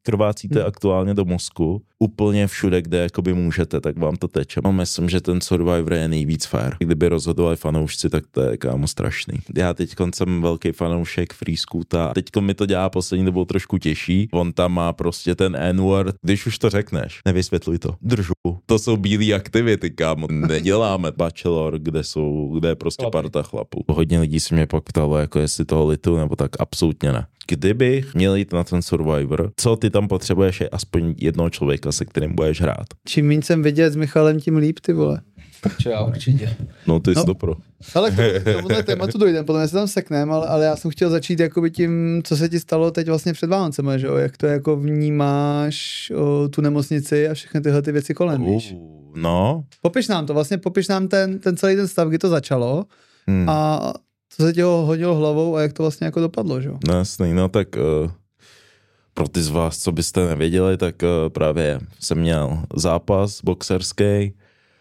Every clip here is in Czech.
krvácíte aktuálně do mozku, úplně všude, kde jakoby můžete, tak vám to teče. No, myslím, že ten Survivor je nejvíc fair. Kdyby rozhodovali fanoušci, tak to je kámo strašný. Já teď jsem velký fanoušek Free Scoota. Teď mi to dělá poslední dobou trošku těžší. On tam má prostě ten N-word. Když už to řekneš, nevysvětluj to. Držu. To jsou bílé aktivity, kámo. Neděláme Bachelor, kde je prostě parta chlapů. Hodně lidí se mě pak ptalo, jako jestli toho litu, nebo tak absolutně ne. Kdybych měl jít na ten Survivor, co ty tam potřebuješ, je aspoň jednoho člověka, se kterým budeš hrát. Čím víc jsem vidět s Michalem, tím líp, ty vole. Já určitě. No ty jsi to pro. Ale k tomuhle tématu dojdem, potom se tam sekneme, ale já jsem chtěl začít jakoby tím, co se ti stalo teď vlastně před Vánocema, že jo? Jak to jako vnímáš tu nemocnici a všechny tyhle ty věci kolem, víš? No. Popiš nám ten celý ten stav, kdy to začalo a co se ti ho hodilo hlavou a jak to vlastně jako dopadlo, že jo? No jasný, no tak pro ty z vás, co byste nevěděli, tak právě jsem měl zápas boxerský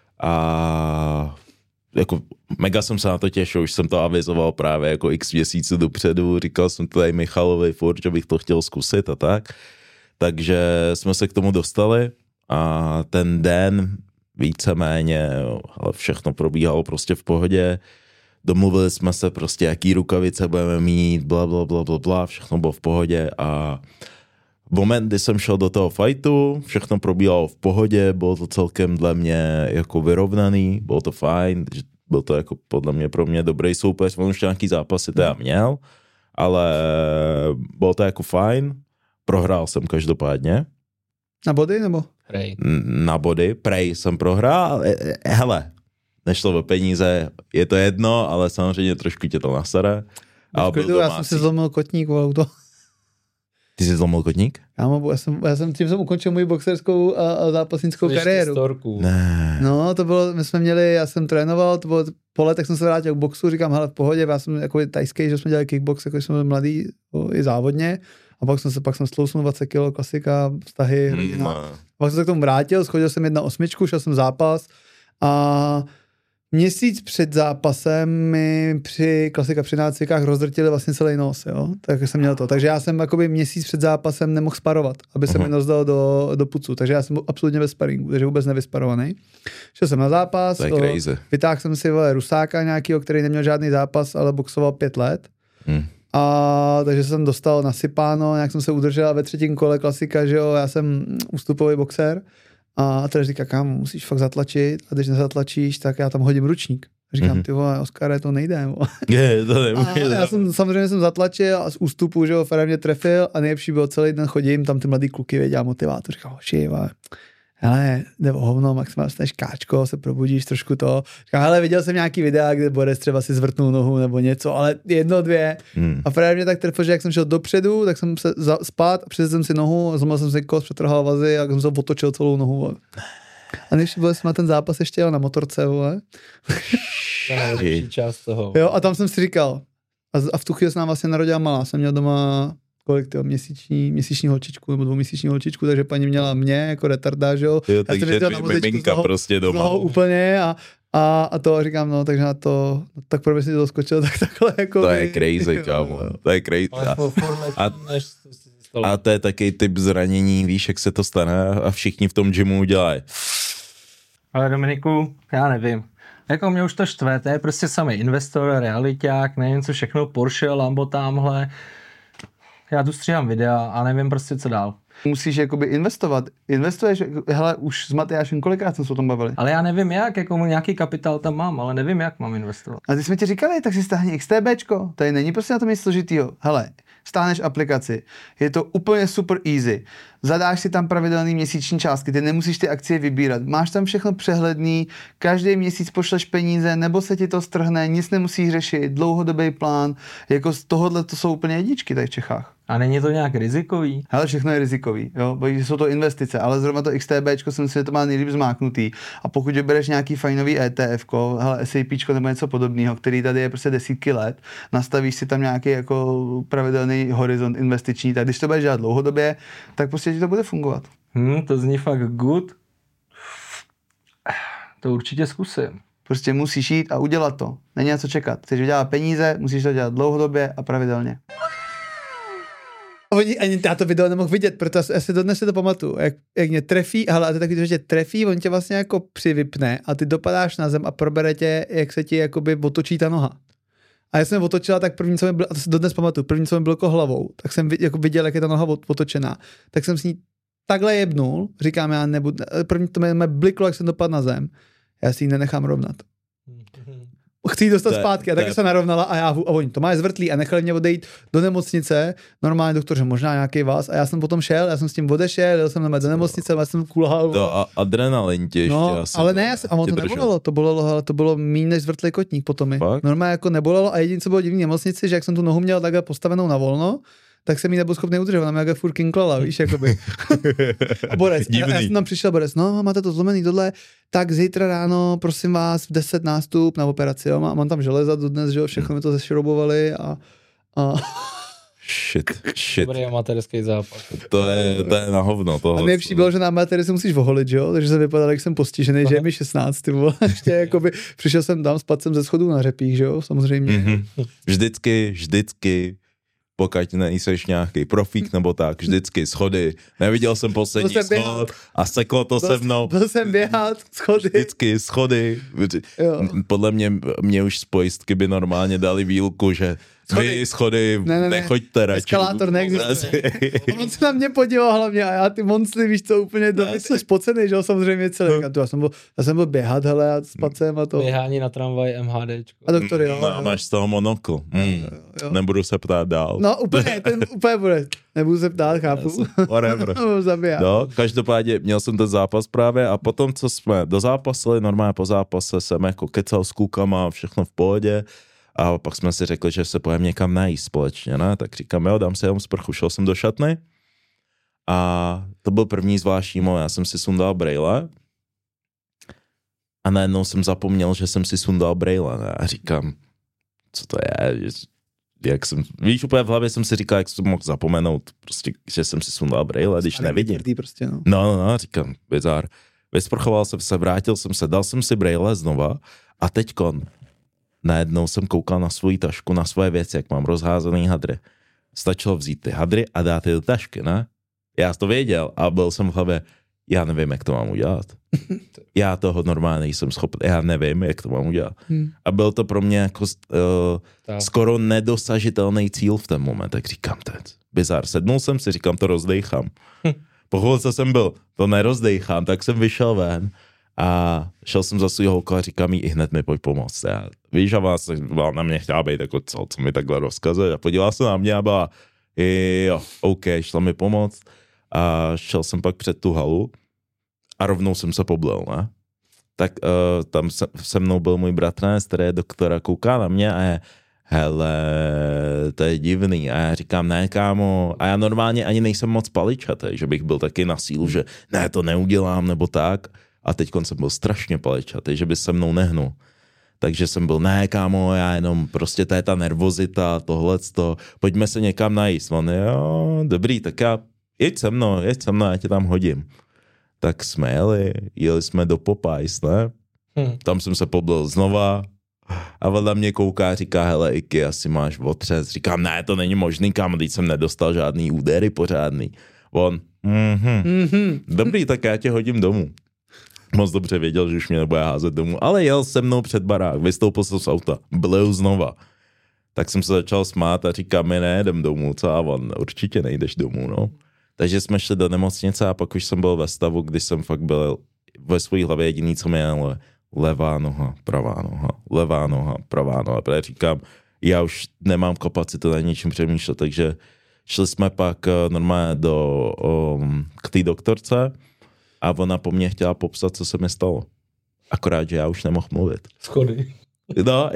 a jako mega jsem se na to těšil, už jsem to avizoval právě jako x měsíců dopředu, říkal jsem to tady Michalovi furt, že bych to chtěl zkusit a tak, takže jsme se k tomu dostali a ten den víceméně, ale všechno probíhalo prostě v pohodě. Domluvili jsme se prostě, jaký rukavice budeme mít, bla, všechno bylo v pohodě a v moment, kdy jsem šel do toho fightu, všechno probíhalo v pohodě, bylo to celkem dle mě jako vyrovnaný, bylo to fajn, byl to jako podle mě pro mě dobrý soupeř, on už nějaký zápasy teda měl, ale bylo to jako fajn, prohrál jsem každopádně. Na body nebo? Na body, prej jsem prohrál, hele, nešlo o peníze, je to jedno, ale samozřejmě trošku tě to nasere. Já jsem si zlomil kotník v auto. Ty jsi zlomil kotník? Tím jsem ukončil moji boxerskou a zápasnickou kariéru. Ne. No, to bylo, já jsem trénoval, to bylo po letech jsem se vrátil k boxu, říkám, hele, v pohodě, já jsem jako tajský, že jsme dělali kickbox, jako jsem byl mladý i závodně, a pak jsem stlousnul 20 kg, klasika, vztahy, rodina. Pak jsem se k tomu vrátil, schodil jsem 1.8, šel jsem zápas a měsíc před zápasem mi při nácvikách rozdrtili vlastně celý nos, jo, tak jsem měl to. Takže já jsem jakoby měsíc před zápasem nemohl sparovat, aby se mi nos dal do pucu, takže já jsem byl absolutně bez sparingu, takže vůbec nevysparovaný. Šel jsem na zápas, vytáhl jsem si Rusáka nějakýho, který neměl žádný zápas, ale boxoval 5 let. A takže jsem dostal nasypáno, nějak jsem se udržel a ve třetím kole klasika, že jo, já jsem ústupový boxer. A teda říká, kámo, musíš fakt zatlačit a když nezatlačíš, tak já tam hodím ručník. A říkám, ty vole, Oskare, to nejde. To nemůže. Já jsem samozřejmě zatlačil a z ústupu, že ho Ferrer mě trefil a nejlepší bylo celý den chodím, tam ty mladý kluky vědí a motivátor. Říkám, hele, jde o hovno, maximálně staneš káčko, se probudíš trošku to. Říkám, hele, viděl jsem nějaký videa, kde Boris třeba si zvrtnul nohu nebo něco, ale 1, 2. A Ferrer mě tak trefil, že jak jsem šel dopředu, tak jsem se spát a přesl jsem si nohu, zlomil jsem si kost, přetrhal vazy a jsem se otočil celou nohu. A než byl jsem na ten zápas ještě jel na motorce, vole. To je nejlepší část toho. Jo, a tam jsem si říkal, a v tu chvíli se nám vlastně narodila malá, jsem měl doma měsíční holčičku nebo 2měsíční holčičku, takže paní měla mě jako retarda, že jo. Takže miminka prostě doma. Úplně a to říkám, no, takže na to, tak pro mě si to doskočil, tak takhle jako. To je crazy, kámo, to je crazy. A to je taky typ zranění, víš, jak se to stane a všichni v tom gymu udělají. Ale Dominiku, já nevím. Jako mě už to štve, to je prostě samý investor, realiťák, nevím co všechno, Porsche, Lambo tamhle. Já tu stříhám videa a nevím prostě co dál. Musíš jakoby investovat. Investuješ, hele, už s Matyášem kolikrát jsme se o tom bavili. Ale já nevím jak, jako nějaký kapitál tam mám, ale nevím jak mám investovat. A ty jsme ti říkali, tak si stáhni XTBčko, tady není prostě na tom nic složitýho. Hele, stáhneš aplikaci, je to úplně super easy. Zadáš si tam pravidelný měsíční částky, ty nemusíš ty akcie vybírat. Máš tam všechno přehledný, každý měsíc pošleš peníze, nebo se ti to strhne, nic nemusíš řešit, dlouhodobý plán, jako z tohohle to jsou úplně jedničky tady v Čechách. A není to nějak rizikový? Hele, všechno je rizikový, jo, protože jsou to investice, ale zrovna to XTBčko si myslím, že to má nejlíp zmáknutý. A pokud bereš nějaký fajnový ETFko, hele, SAPčko nebo něco podobného, který tady je prostě desítky let, nastavíš si tam nějaký jako pravidelný horizont investiční, tak když to budeš dělat dlouhodobě, tak prostě ti to bude fungovat. To zní fakt good. To určitě zkusím. Prostě musíš jít a udělat to. Není na co čekat. Chceš vydělat peníze, musíš to dělat dlouhodobě a pravidelně. Ani já to video nemohl vidět, protože já si dodnes si to pamatuju, jak mě trefí, ale a to taky to, že trefí, on tě vlastně jako přivypne a ty dopadáš na zem a probere tě, jak se ti jakoby otočí ta noha. A já jsem otočila, tak první, co mi bylo, a to si dodnes pamatuju, první, co mi bylo jako hlavou, tak jsem jako viděl, jak je ta noha otočená, tak jsem s ní takhle jebnul, říkám, já nebudu, první to mě bliklo, jak jsem dopadl na zem, já si ji nenechám rovnat. Chci ji dostat zpátky a tak se narovnala a oni to má zvrtlý a nechali mě odejít do nemocnice, normálně doktor, že možná nějaký vás a já jsem potom šel, já jsem s tím odešel, jel jsem do nemocnice, já jsem kulhal. To adrenalin tě ještě asi. Ale ne, a ono to nebolelo, to bylo méně než zvrtlý kotník potom mi. Normálně jako nebolelo a jediné, co bylo divný v nemocnici, že jak jsem tu nohu měl takhle postavenou na volno, tak jsem ji nebyl schopný udržet, ona mě jako furt kinklala, víš, jakoby. A Borec, já jsem tam přišel, Borec, no, máte to zlomený tohle, tak zítra ráno, prosím vás, v 10 nástup na operaci, jo, mám tam železa dodnes, že jo, všechno mi to zešroubovali a... Shit. Dobrý amatérský zápas. To je na hovno tohle. A nejlepší bylo, že na amatéry si musíš oholit, že jo, takže se vypadal, jak jsem postižený, že je mi 16, ty vole, ještě jakoby, přišel jsem tam, spadl jsem ze schodů na řepích, že jo, samozřejmě. Vždycky, pokud nejseš nějaký profík nebo tak, vždycky schody. Neviděl jsem poslední schod a seklo to se mnou. Byl jsem běhat, schody. Vždycky schody. Jo. Podle mě už z pojistky by normálně dali výluku, že vy schody nechoďte radši. Eskalátor neexistuje. On se na mě podíval hlavně a já ty monstry, víš co, úplně jsi spocený, že jo, samozřejmě celý. Já jsem byl běhat, hele, a spadl jsem a to. Běhání na tramvaj MHDčko. A doktor, jo. No, máš z toho monokl. Nebudu se ptát dál. No úplně bude. Nebudu se ptát, chápu. Whatever. No, každopádně měl jsem ten zápas právě a potom, co jsme dozápasili, normálně po zápase jsem jako kecal s klukama, všechno v pohodě. A pak jsme si řekli, že se pojďme někam najíst společně, ne? Tak říkám, jo, dám si jenom sprchu, šel jsem do šatny a to byl první zvláštní moment, já jsem si sundal brejle a najednou jsem zapomněl, že jsem si sundal brejle, ne? A říkám, co to je, jak jsem, víš, úplně v hlavě jsem si říkal, jak jsem mohl zapomenout, prostě, že jsem si sundal brejle, když nevidím. Prostě, no. No, říkám, bizár. Vysprchoval jsem se, vrátil jsem se, dal jsem si brejle znova a teďkon najednou jsem koukal na svou tašku, na svoje věci, jak mám rozházený hadry. Stačilo vzít ty hadry a dát je do tašky, ne? Já to věděl a byl jsem v hlavě, já nevím, jak to mám udělat. Já toho normálně nejsem schopný, já nevím, jak to mám udělat. A byl to pro mě jako skoro nedosažitelný cíl v ten moment, tak říkám, bizár. Sednul jsem si, říkám, to rozdejchám. Po chvilce jsem byl, to nerozdejchám, tak jsem vyšel ven a šel jsem za svý holku a říkám jí, i hned mi pojď pomoct. Já, víš, a vás na mě chtěla být jako co mi takhle rozkazuje. A podívala se na mě a byla, jo, OK, šla mi pomoct a šel jsem pak před tu halu a rovnou jsem se poblil, ne? Tak tam se mnou byl můj bratranec, který je doktora, kouká na mě a je, hele, to je divný. A já říkám, ne, kámo, a já normálně ani nejsem moc paličatý, že bych byl taky na sílu, že ne, to neudělám, nebo tak. A teďkon jsem byl strašně paličatý, že by se mnou nehnul. Takže jsem byl, ne, kámo, já jenom prostě to je ta nervozita, tohleto, pojďme se někam najíst. On, jo, dobrý, tak jeď se mnou, já tě tam hodím. Tak jsme jeli jsme do Popeyes, ne? Tam jsem se poblil znova a vedle mě kouká, říká, hele, Iky, asi máš otřes. Říkám, ne, to není možný, kámo, teď jsem nedostal žádný údery pořádný. On, dobrý, tak já tě hodím domů. Moc dobře věděl, že už mě nebude házet domů, ale jel se mnou před barák, vystoupil jsem z auta, byl znova. Tak jsem se začal smát a říkám, my nejedem domů, co? A on, určitě nejdeš domů, no. Takže jsme šli do nemocnice a pak už jsem byl ve stavu, kdy jsem fakt byl ve své hlavě jediný, co mi je levá noha, pravá noha, levá noha, pravá noha. Protože říkám, já už nemám kapacitu na ničím přemýšlet, takže šli jsme pak normálně k té doktorce a ona po mně chtěla popsat, co se mi stalo. Akorát, že já už nemohl mluvit. Schody. No,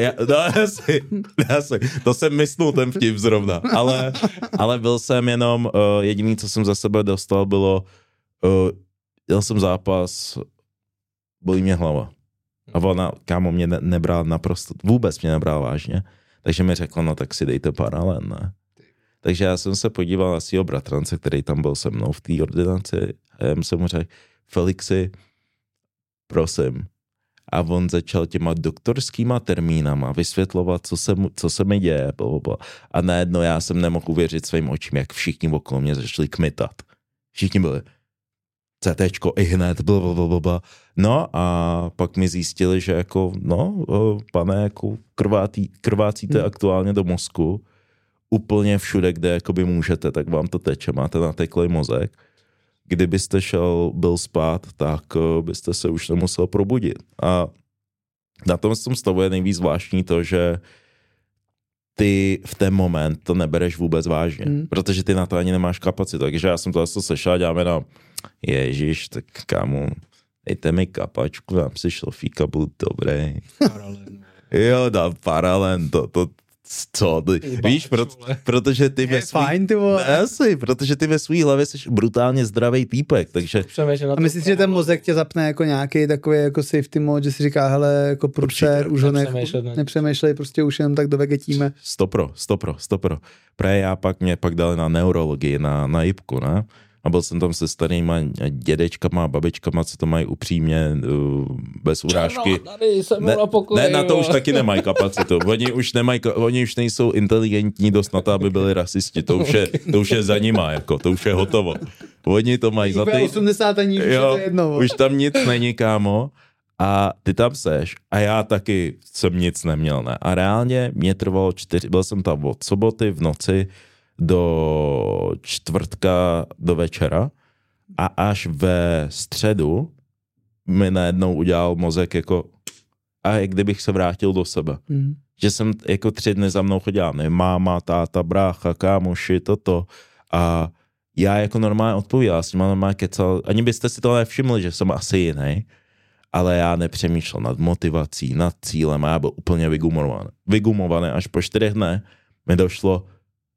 jasně, to jsem myslel ten vtip zrovna, ale byl jsem jenom, jediný, co jsem za sebe dostal, bylo, jel jsem zápas, bolí mě hlava. A ona, kámo, mě nebral naprosto, vůbec mě nebral vážně, takže mi řekla, no tak si dejte paralen, ne? Takže já jsem se podíval na svýho bratrance, který tam byl se mnou v té ordinaci a já jsem mu řekl, Felixi, prosím. a on začal těma doktorskýma termínama vysvětlovat, co se mi děje, blablabla. A najednou já jsem nemohl uvěřit svým očím, jak všichni okolo mě začali kmitat. Všichni byli CTčko i hned, blablabla. No a pak mi zjistili, že jako, no, pane, jako krvácíte aktuálně do mozku, úplně všude, kde jakoby můžete, tak vám to teče, máte nateklý mozek. Kdybyste byl spát, tak byste se už nemusel probudit. A na tom stavu je nejvíc zvláštní to, že ty v ten moment to nebereš vůbec vážně, protože ty na to ani nemáš kapacitu. Takže já jsem to zase sešel a děláme na Ježíš, tak kámo, dejte mi kapačku, dám si šlofíka, budu dobrý. Jo, dám paralen, víš, protože ty protože ty ve svý hlavě jsi brutálně zdravý týpek, takže... A myslíš, že ten mozek tě zapne jako nějaký takový jako safety mode, že si říká, hele, jako průser, už ho nepřemýšlej, prostě už jenom tak dovegetíme. 100%. Právě mě pak dali na neurologii, na jipku, ne? A byl jsem tam se starýma dědečkama a babičkama, co to mají upřímně bez urážky. Ne, na to už taky nemají kapacitu. Oni už nejsou inteligentní dost na to, aby byli rasisti. To už je za nima, jako, to už je hotovo. Oni to mají za ty... 80 ani už jo, je to jedno. Už tam nic není, kámo. A ty tam seš a já taky jsem nic neměl, ne. A reálně mě trvalo byl jsem tam od soboty v noci do čtvrtka do večera a až ve středu mi najednou udělal mozek jako a jak kdybych se vrátil do sebe. Že jsem jako 3 dny za mnou chodil, máma, táta, brácha, kámoši, toto a já jako normálně odpovídal, s nima normálně kecal, ani byste si to nevšimli, že jsem asi jiný, ale já nepřemýšlel nad motivací, nad cílem a já byl úplně vygumovaný. Až po 4 dnech mi došlo,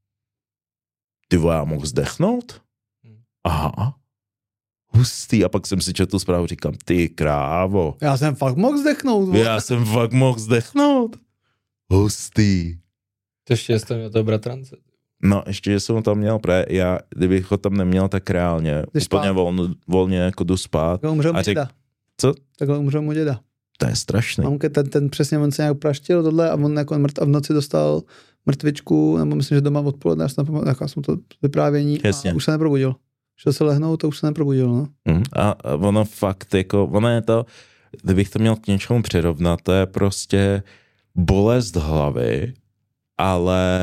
ty já mohl zdechnout? Aha. Hustý. A pak jsem si četl zprávu, říkám, ty krávo. Já jsem fakt mohl zdechnout. Hustý. To ještě jsem měl toho bratrance. No, ještě, že jsem ho tam měl, já, kdybych ho tam neměl, tak reálně, úplně volně jako jdu spát. Tak umřel mu děda. Co? Takhle umřel mu děda. To je strašný. Mamke, ten přesně, on se nějak praštil tohle a on jako a v noci dostal mrtvičku, nebo myslím, že doma odpoledne, já jsem to vyprávění a už se neprobudil. Šel se lehnout a už se neprobudil, no. A ono fakt, jako, ono je to, kdybych to měl k něčemu přirovnat, to je prostě bolest hlavy, ale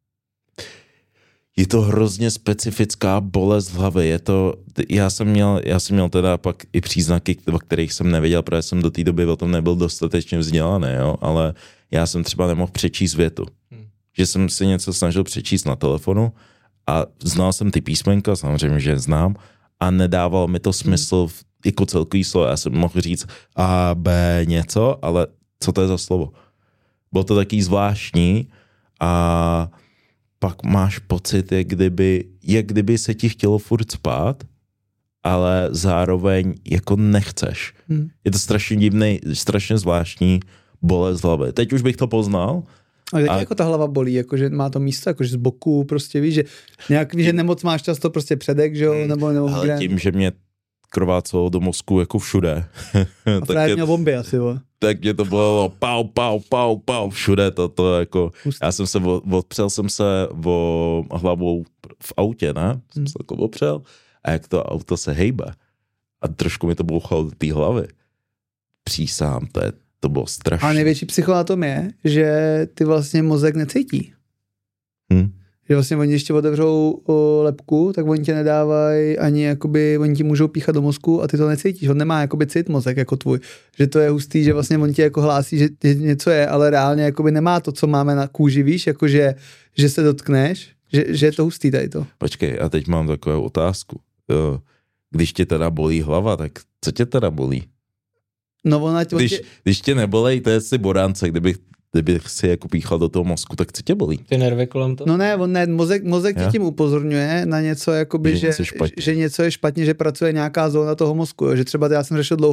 je to hrozně specifická bolest hlavy. Je to, já jsem měl teda pak i příznaky, o kterých jsem nevěděl, protože jsem do té doby o tom nebyl dostatečně vzdělaný, jo, ale já jsem třeba nemohl přečíst větu. Že jsem si něco snažil přečíst na telefonu a znal jsem ty písmenka, samozřejmě, že znám, a nedával mi to smysl jako celkový slovo. Já jsem mohl říct A, B, něco, ale co to je za slovo? Bylo to taky zvláštní a pak máš pocit, jak kdyby se ti chtělo furt spát, ale zároveň jako nechceš. Je to strašně divný, strašně zvláštní bolest hlavy. Teď už bych to poznal. Ale jak jako ta hlava bolí, jakože má to místo, jakože z boku, prostě víš, že nějak víš, že nemoc máš často prostě předek, že jo, nebo ale tím, že mě krvácelo do mozku jako všude. A právě měl bomby asi, jo. Tak mě to bylo pau, všude to jako, já jsem se odpřel jsem se hlavou v autě, ne? Jsem se jako opřel a jak to auto se hejbe a trošku mi to bouchalo do té hlavy. Přísám, to bylo strašné. A největší psycho na tom je, že ty vlastně mozek necítí. Že vlastně oni ještě otevřou lebku, tak oni tě nedávají ani jakoby, oni ti můžou píchat do mozku a ty to necítíš. On nemá jakoby cit mozek jako tvůj. Že to je hustý, že vlastně on ti jako hlásí, že něco je, ale reálně jakoby nemá to, co máme na kůži, víš, jakože, že se dotkneš, že je to hustý tady to. Počkej, a teď mám takovou otázku. Když tě teda bolí hlava, tak co tě teda bolí? No když tě nebolej, to je si boránce, kdybych si jako píchal do toho mozku, tak co tě bolí? Ty nervy kolem toho? No ne, mozek tě tím upozorňuje na něco, jakoby, že něco je špatně, že pracuje nějaká zóna toho mozku, jo? Že třeba já jsem řešil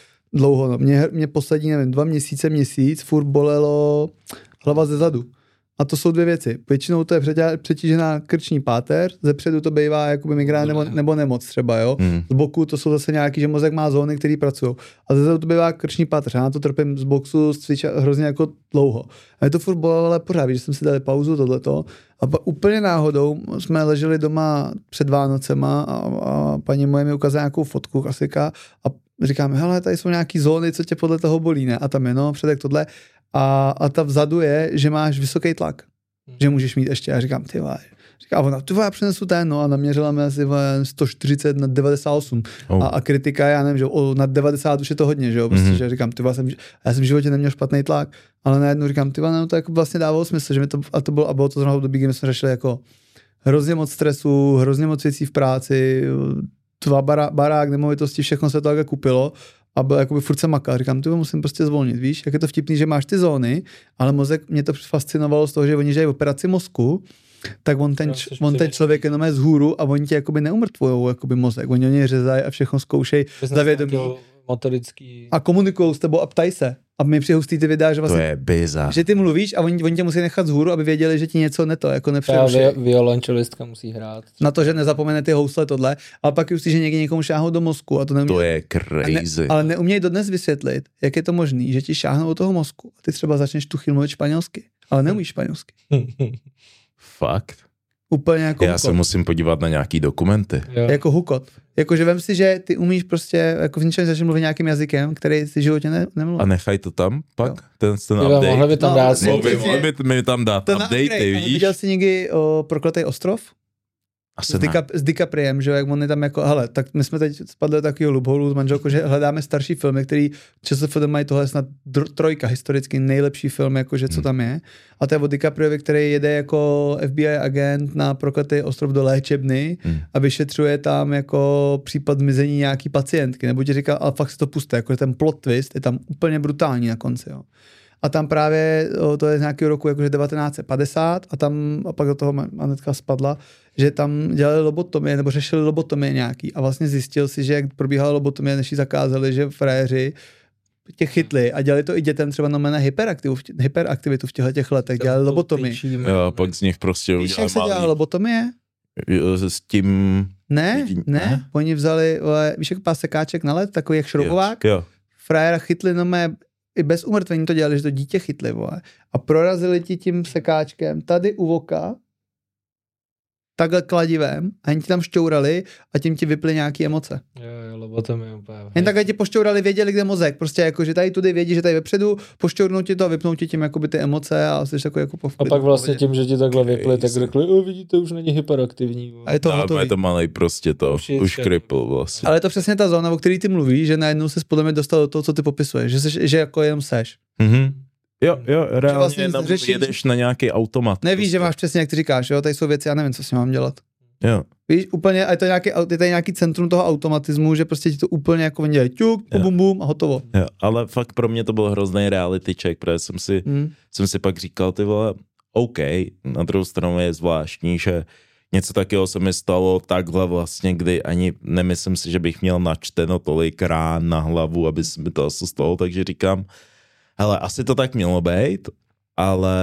dlouho, mě poslední, nevím, 2 měsíc, furt bolelo hlava ze zadu. A to jsou dvě věci. Většinou to je přetížená krční páteř, zepředu to bývá jakoby migrén nebo nemoc třeba, jo. Z boku to jsou zase nějaký, že mozek má zóny, které pracují. A zezadu to bývá krční páteř. Já na to trpím z boxu hrozně jako dlouho. A je to furt bolelo pořád, že jsme si dali pauzu, tohleto. A pak úplně náhodou jsme leželi doma před Vánocema a paní moje mi ukázala nějakou fotku klasika a říkáme, hele, tady jsou nějaký zóny, co tě podle toho bolí, ne? A tam je, no, předek tohle. A ta vzadu je, že máš vysoký tlak. Že můžeš mít ještě. A říkám, ty vole. Říká ona, ty vole, já přinesu ten, no a naměřila mi asi 140 na 98. A kritika, já nevím, že na 90 už je to hodně, že jo, prostě, že říkám, ty vole, já jsem v životě neměl špatný tlak, ale najednou říkám, ty vole, no to jako vlastně dávalo smysl, že mi to, a bylo to zrovna v době, kdy jsme řešili jako hrozně moc stresu, hrozně moc věcí v práci, barák, nemovitosti, všechno se to takhle kupilo. A byl jakoby furt se makal. Říkám, ty musím prostě zvolnit, víš, jak je to vtipný, že máš ty zóny, ale mozek, mě to fascinovalo z toho, že oni dělají operaci mozku, tak on ten člověk jenom je vzhůru a oni tě jakoby neumrtvujou jakoby mozek. Oni něj řezají a všechno zkoušejí zavědomí. Motorický. A komunikujou s tebou a ptají se. A mi přihustí ty videa, že vlastně, to je bizar. Že ty mluvíš a oni tě musí nechat vzhůru, aby věděli, že ti něco jako nepřeruší. Violončelistka musí hrát. Na to, že nezapomene ty housle tohle, ale pak už že někdy někomu šáhnou do mozku a to neumí. To je crazy. Ale neumějí dodnes vysvětlit, jak je to možný, že ti šáhnou do toho mozku a ty třeba začneš tu chvíli mluvit španělsky, ale neumíš španělsky. Fakt? Úplně jako já hukot. se musím podívat na nějaký dokumenty. Jo. Jako hukot. Jakože vem si, že ty umíš prostě jako v něčem začít mluvit nějakým jazykem, který si v životě nemluví. A nechaj to tam pak? Jo. Ten update? Mohli by tam dát. Mohli by mi tam dát update, víš? Viděl jsi někdy Prokletý ostrov? S DiCapriem, že jak on je tam jako, hele, tak my jsme teď spadli do takového loopholu s manželkou, že hledáme starší filmy, který ČSFD mají tohle snad trojka, historicky nejlepší film, jakože co tam je. A to je od DiCapriovi, který jede jako FBI agent na Prokletý ostrov do léčebny a vyšetřuje tam jako případ zmizení nějaký pacientky. Nebo ti říkal, ale fakt si to puste, jako ten plot twist je tam úplně brutální na konci, jo. A tam právě, to je z nějakého roku jakože 1950 a pak do toho Anetka spadla, že tam dělali lobotomie nebo řešili lobotomie nějaký a vlastně zjistil si, že jak probíhala lobotomie, než ji zakázali, že frajeři tě chytli a dělali to i dětem třeba na hyperaktivitu v těchto letech, dělali lobotomii. Jo, pak z nich prostě udělali. Víš, jak se dělala lobotomie? S tím... Ne, oni vzali, víš, jak pás sekáček na led, takový jak šroubovák, frajera chytli i bez umrtvení to dělali, že to dítě chytli, vole. A prorazili ti tím sekáčkem tady u voka, takhle kladivem, a jen ti tam šťourali a tím ti vyply nějaký emoce. Jo, lobotomie úplně. Jen takhle ti pošťourali, věděli, kde mozek. Prostě jako, že tady tudy vědí, že tady vepředu, pošťournou ti to a vypnou ti tím jakoby ty emoce a jsi takový jako a pak vlastně tím, že ti takhle vyply, tak řekli, vidíte, už není hyperaktivní. A je to hotový. Je to malej prostě to, už kripl vlastně. Ale je to přesně ta zóna, o který ty mluvíš, že najednou se podle mě dostal do toho, co ty popisuješ, že jako jenom seš. Jo, reálně vlastně jedeš na nějaký automat. Nevíš, že máš přesně, jak ty říkáš, jo, tady jsou věci, já nevím, co s tím mám dělat. Jo. Víš, úplně, a je to nějaký centrum toho automatismu, že prostě ti to úplně jako oni dělají ťuk, bum, bum a hotovo. Jo, ale fakt pro mě to byl hrozný reality check, protože jsem si pak říkal, ty vole, OK, na druhou stranu je zvláštní, že něco takového se mi stalo takhle vlastně, kdy ani nemyslím si, že bych měl načteno tolik rán na hlavu, aby se mi to asi stalo, takže říkám, hele, asi to tak mělo být, ale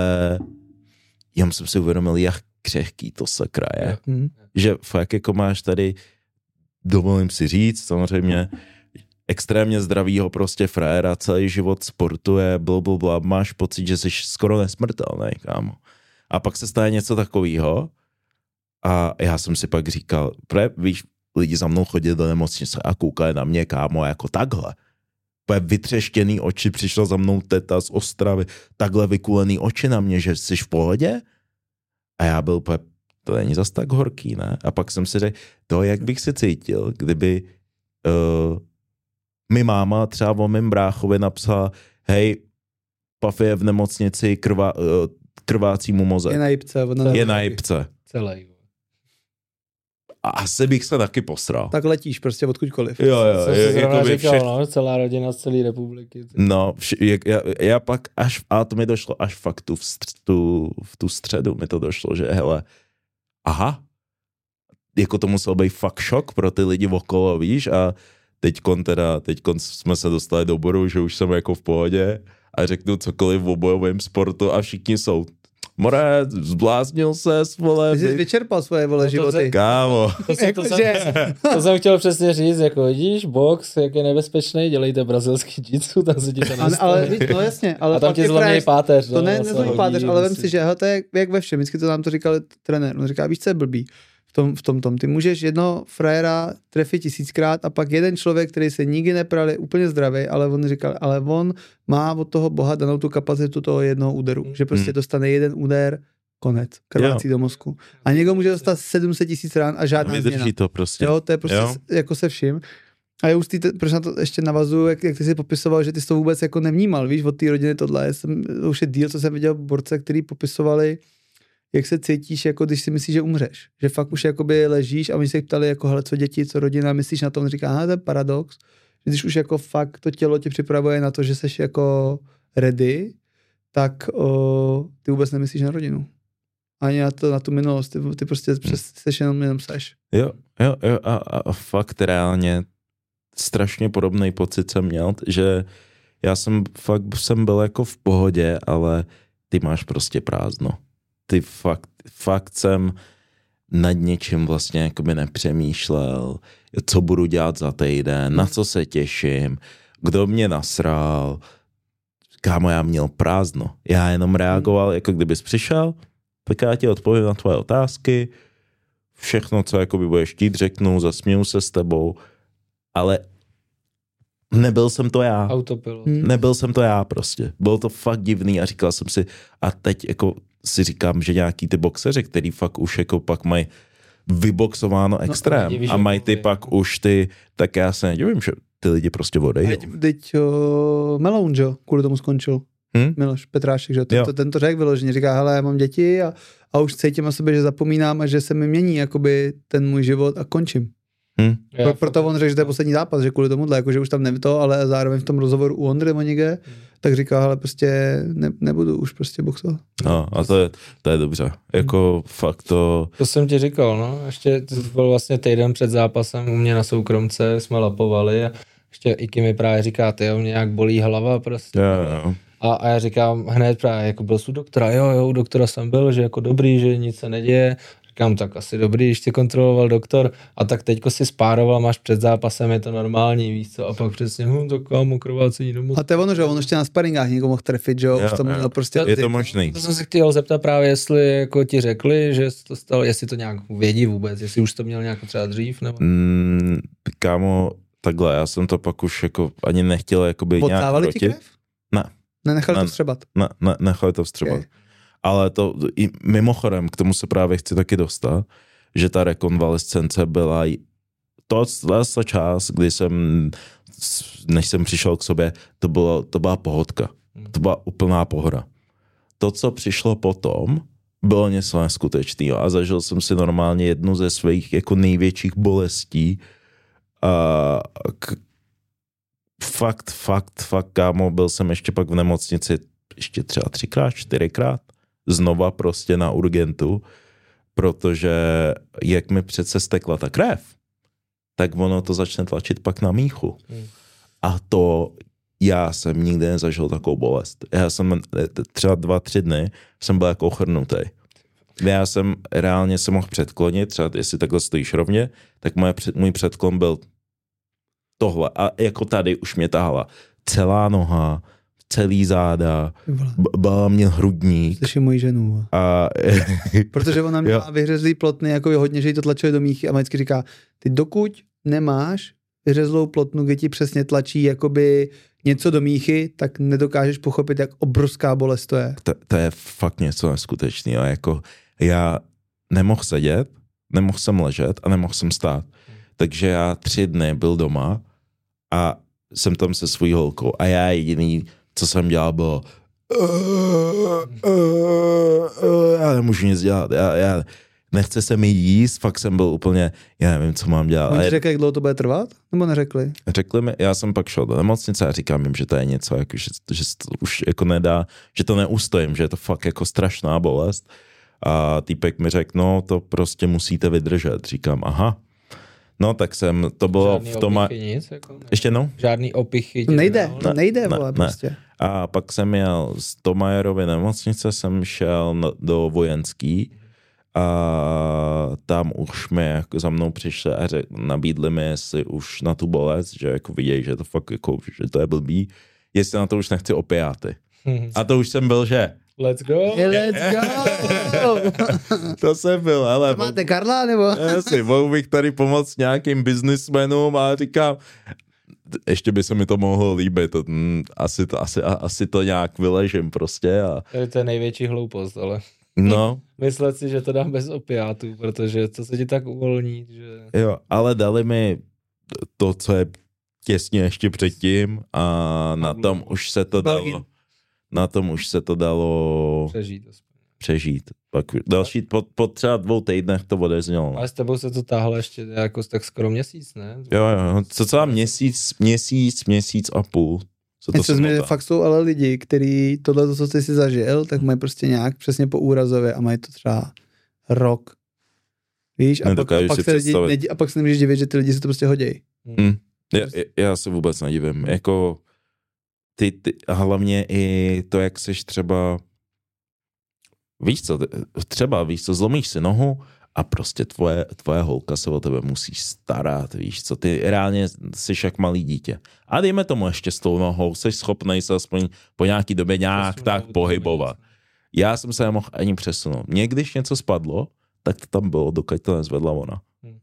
já jsem si uvědomil, jak křehký to sakra je. Že fakt jako máš tady, dovolím si říct, samozřejmě extrémně zdravýho prostě frajera, celý život sportuje, blablabla, máš pocit, že jsi skoro nesmrtelný, kámo. A pak se stane něco takového a já jsem si pak říkal, víš, lidi za mnou chodili do nemocnice a koukali na mě, kámo, jako takhle. Vytřeštěný oči, přišla za mnou teta z Ostravy, takhle vykulený oči na mě, že jsi v pohodě? A já byl to není zas tak horký, ne? A pak jsem si řekl, jak bych se cítil, kdyby mi máma třeba o mém bráchovi napsala, hej, Puffy je v nemocnici, krvácí mu mozek. Je na jipce. Celý. A asi bych se taky posral. Tak letíš prostě odkudkoliv. Jo. Jako říkal, celá rodina z celé republiky. No, já pak to mi došlo až fakt v tu středu mi to došlo, že hele, aha, jako to musel být fakt šok pro ty lidi okolo, víš, a teďkon jsme se dostali do bodu, že už jsem jako v pohodě a řeknu cokoliv v bojovém sportu a všichni jsou, more, zbláznil ses, vole. Ty jsi vyčerpal svoje, vole, životy. Kámo. To jsem chtěl přesně říct, jako vidíš, box, jak je nebezpečný, dělejte brazilský jitsu, tam se ti to nestane. Ale no jasně, ale a tam ti zlomí páteř. To nezlomí páteř, ale vem si, že to je jak ve všem, vždycky to nám to říkal trenér, on říká, víš, co je blbý v tom, ty můžeš jednoho frajera trefit 1000krát a pak jeden člověk, který se nikdy nepral, je úplně zdravý, ale on říkal, ale on má od toho Boha danou tu kapacitu toho jednoho úderu, že prostě dostane jeden úder, konec, krvácí do mozku. A někdo může dostat 700 000 rán a žádná změna. Vydrží to prostě. Jo, to je prostě jako se vším. A já proč na to ještě navazuju, jak ty jsi popisoval, že ty jsi to vůbec jako nevnímal, víš, od té rodiny tohle. Už je díl, co jsem viděl borce, který popisovali, jak se cítíš, jako když si myslíš, že umřeš. Že fakt už jakoby ležíš a oni se ptali, jako hele, co děti, co rodina, myslíš na tom, říká, aha, to je paradox, že když už jako fakt to tělo tě připravuje na to, že jsi jako ready, tak ty vůbec nemyslíš na rodinu. Ani na tu minulost, ty prostě seš jenom seš. Jo, a fakt reálně strašně podobný pocit jsem měl, že já jsem byl jako v pohodě, ale ty máš prostě prázdno. Ty fakt jsem nad něčím vlastně jakoby nepřemýšlel, co budu dělat za týden, na co se těším, kdo mě nasral. Kámo, já měl prázdno. Já jenom reagoval, jako kdybys přišel, tak já ti odpovím na tvoje otázky, všechno, co jakoby budeš chtít, řeknu, zasměju se s tebou, ale nebyl jsem to já. Autopilot. Nebyl jsem to já prostě. Bylo to fakt divný a říkal jsem si, a teď jako si říkám, že nějaký ty boxeři, který fakt už jako pak mají vyboxováno extrém a mají ty pak už ty, tak já se nedivím, že ty lidi prostě odejdou. Teď Meloun, jo, kvůli tomu skončil. Miloš Petrášek, že ten to řekl vyloženě, říká, hele, já mám děti a už cítím o sobě, že zapomínám a že se mi mění jakoby ten můj život a končím. Proto on řekl, že to je poslední zápas, že kvůli tomuhle, jakože už tam to, ale zároveň v tom rozhovoru u Ondry Monige, tak říká, hele, prostě nebudu už prostě boxovat. No, a to je dobře. Jako fakt to... To jsem ti říkal, no. Ještě to byl vlastně týden před zápasem u mě na soukromce, jsme lapovali a ještě Iky mi právě říká, ty, mě nějak bolí hlava prostě. Jo. A já říkám hned právě, jako byl jsi u doktora, jo, u doktora jsem byl, že jako dobrý, že nic se neděje. Říkám, tak asi dobrý, když tě kontroloval doktor a tak teďko si spároval, máš před zápasem, je to normální, víš co, a pak přesně, tak kámo, krvácení domů. A to je ono, že on ještě na sparingách někoho mohl trefit, že jo, prostě... Je to možný. To jsem se chtěl zeptat právě, jestli jako ti řekli, že to stalo, jestli to nějak vědí vůbec, jestli už to měl nějak třeba dřív, nebo... Kámo, takhle, já jsem to pak už jako ani nechtěl jakoby nějak Odsávali ti krev? Ne. Nenechali to vstřebat? Ne, nechali to vstřebat. Okay. Ale to i mimochodem, k tomu se právě chci taky dostat, že ta rekonvalescence byla to čas, kdy než jsem přišel k sobě, to byla pohodka. To byla úplná pohoda. To, co přišlo potom, bylo něco neskutečného a zažil jsem si normálně jednu ze svých jako největších bolestí. Fakt, kámo, byl jsem ještě pak v nemocnici ještě třeba 3x, 4x, znova prostě na urgentu, protože jak mi přece stekla ta krev, tak ono to začne tlačit pak na míchu. A to já jsem nikdy nezažil takovou bolest. Já jsem třeba 2-3 dny jsem byl jako ochrnutý. Já jsem reálně se mohl předklonit, třeba jestli takhle stojíš rovně, tak můj předklon byl tohle. A jako tady už mě tahala celá noha, celý záda, byla mě hrudník. Slyši moji ženu. Protože ona měla vyhřezlý plotny, jako je hodně, že jí to tlačuje do míchy a vždycky říká, ty dokud nemáš vyhřezlou plotnu, kde ti přesně tlačí jakoby něco do míchy, tak nedokážeš pochopit, jak obrovská bolest to je. To je fakt něco neskutečného. Jako já nemohl sedět, nemohl jsem ležet a nemohl jsem stát. Takže já 3 dny byl doma a jsem tam se svou holkou a já jediný, co jsem dělal, bylo já nemůžu nic dělat, já nechce se mi jíst, fakt jsem byl úplně, já nevím, co mám dělat. Oni řekli, jak dlouho to bude trvat? Nebo neřekli? Řekli mi, já jsem pak šel do nemocnice a říkám jim, že to je něco, jako, že to už jako nedá, že to neustojím, že je to fakt jako strašná bolest. A týpek mi řekl, no to prostě musíte vydržet. Říkám, aha. No, tak to bylo Žádný v tom... opichy, nic, jako, Ještě jednou? Žádný opichy. Nejde, vole, prostě. A pak jsem jel z Tomajerovy nemocnice, jsem šel do vojenský a tam už mi jako za mnou přišli a nabídli mi, jestli už na tu bolest, že jako vidějí, že to fakt jako, že to je blbý, jestli na to už nechci opiáty. A to už jsem byl, že Let's go. Let's go. to jsem byl, ale... Máte Karla, nebo? Jasně, mohl bych tady pomoct nějakým biznismenům a říkám, ještě by se mi to mohlo líbit, asi to nějak vyležím prostě. To je největší hloupost, ale... No. Myslet si, že to dám bez opiátů, protože to se ti tak uvolní, že... Jo, ale dali mi to, co je těsně ještě předtím a na tom už se to dalo... Na tom už se to dalo přežít. Pak další, po třeba 2 týdnech to odeznělo. Ale s tebou se to táhlo ještě jako tak skoro měsíc, ne? Jo, co měsíc a půl. Fakt jsou ale lidi, kteří tohle, co ty si zažil, tak mají prostě nějak přesně po úrazově a mají to třeba rok. Víš? A pak se nemůžeš divit, že ty lidi se to prostě hodějí. Já se vůbec nedivím. Jako ty hlavně i to, jak seš třeba víš co, zlomíš si nohu a prostě tvoje holka se o tebe musí starat, víš co, ty reálně jsi jak malý dítě. A dejme tomu ještě s tou nohou, jsi schopnej se aspoň po nějaký době nějak tak pohybovat. Já jsem se nemohl ani přesunout. Mně, když něco spadlo, tak to tam bylo, dokud to nezvedla ona.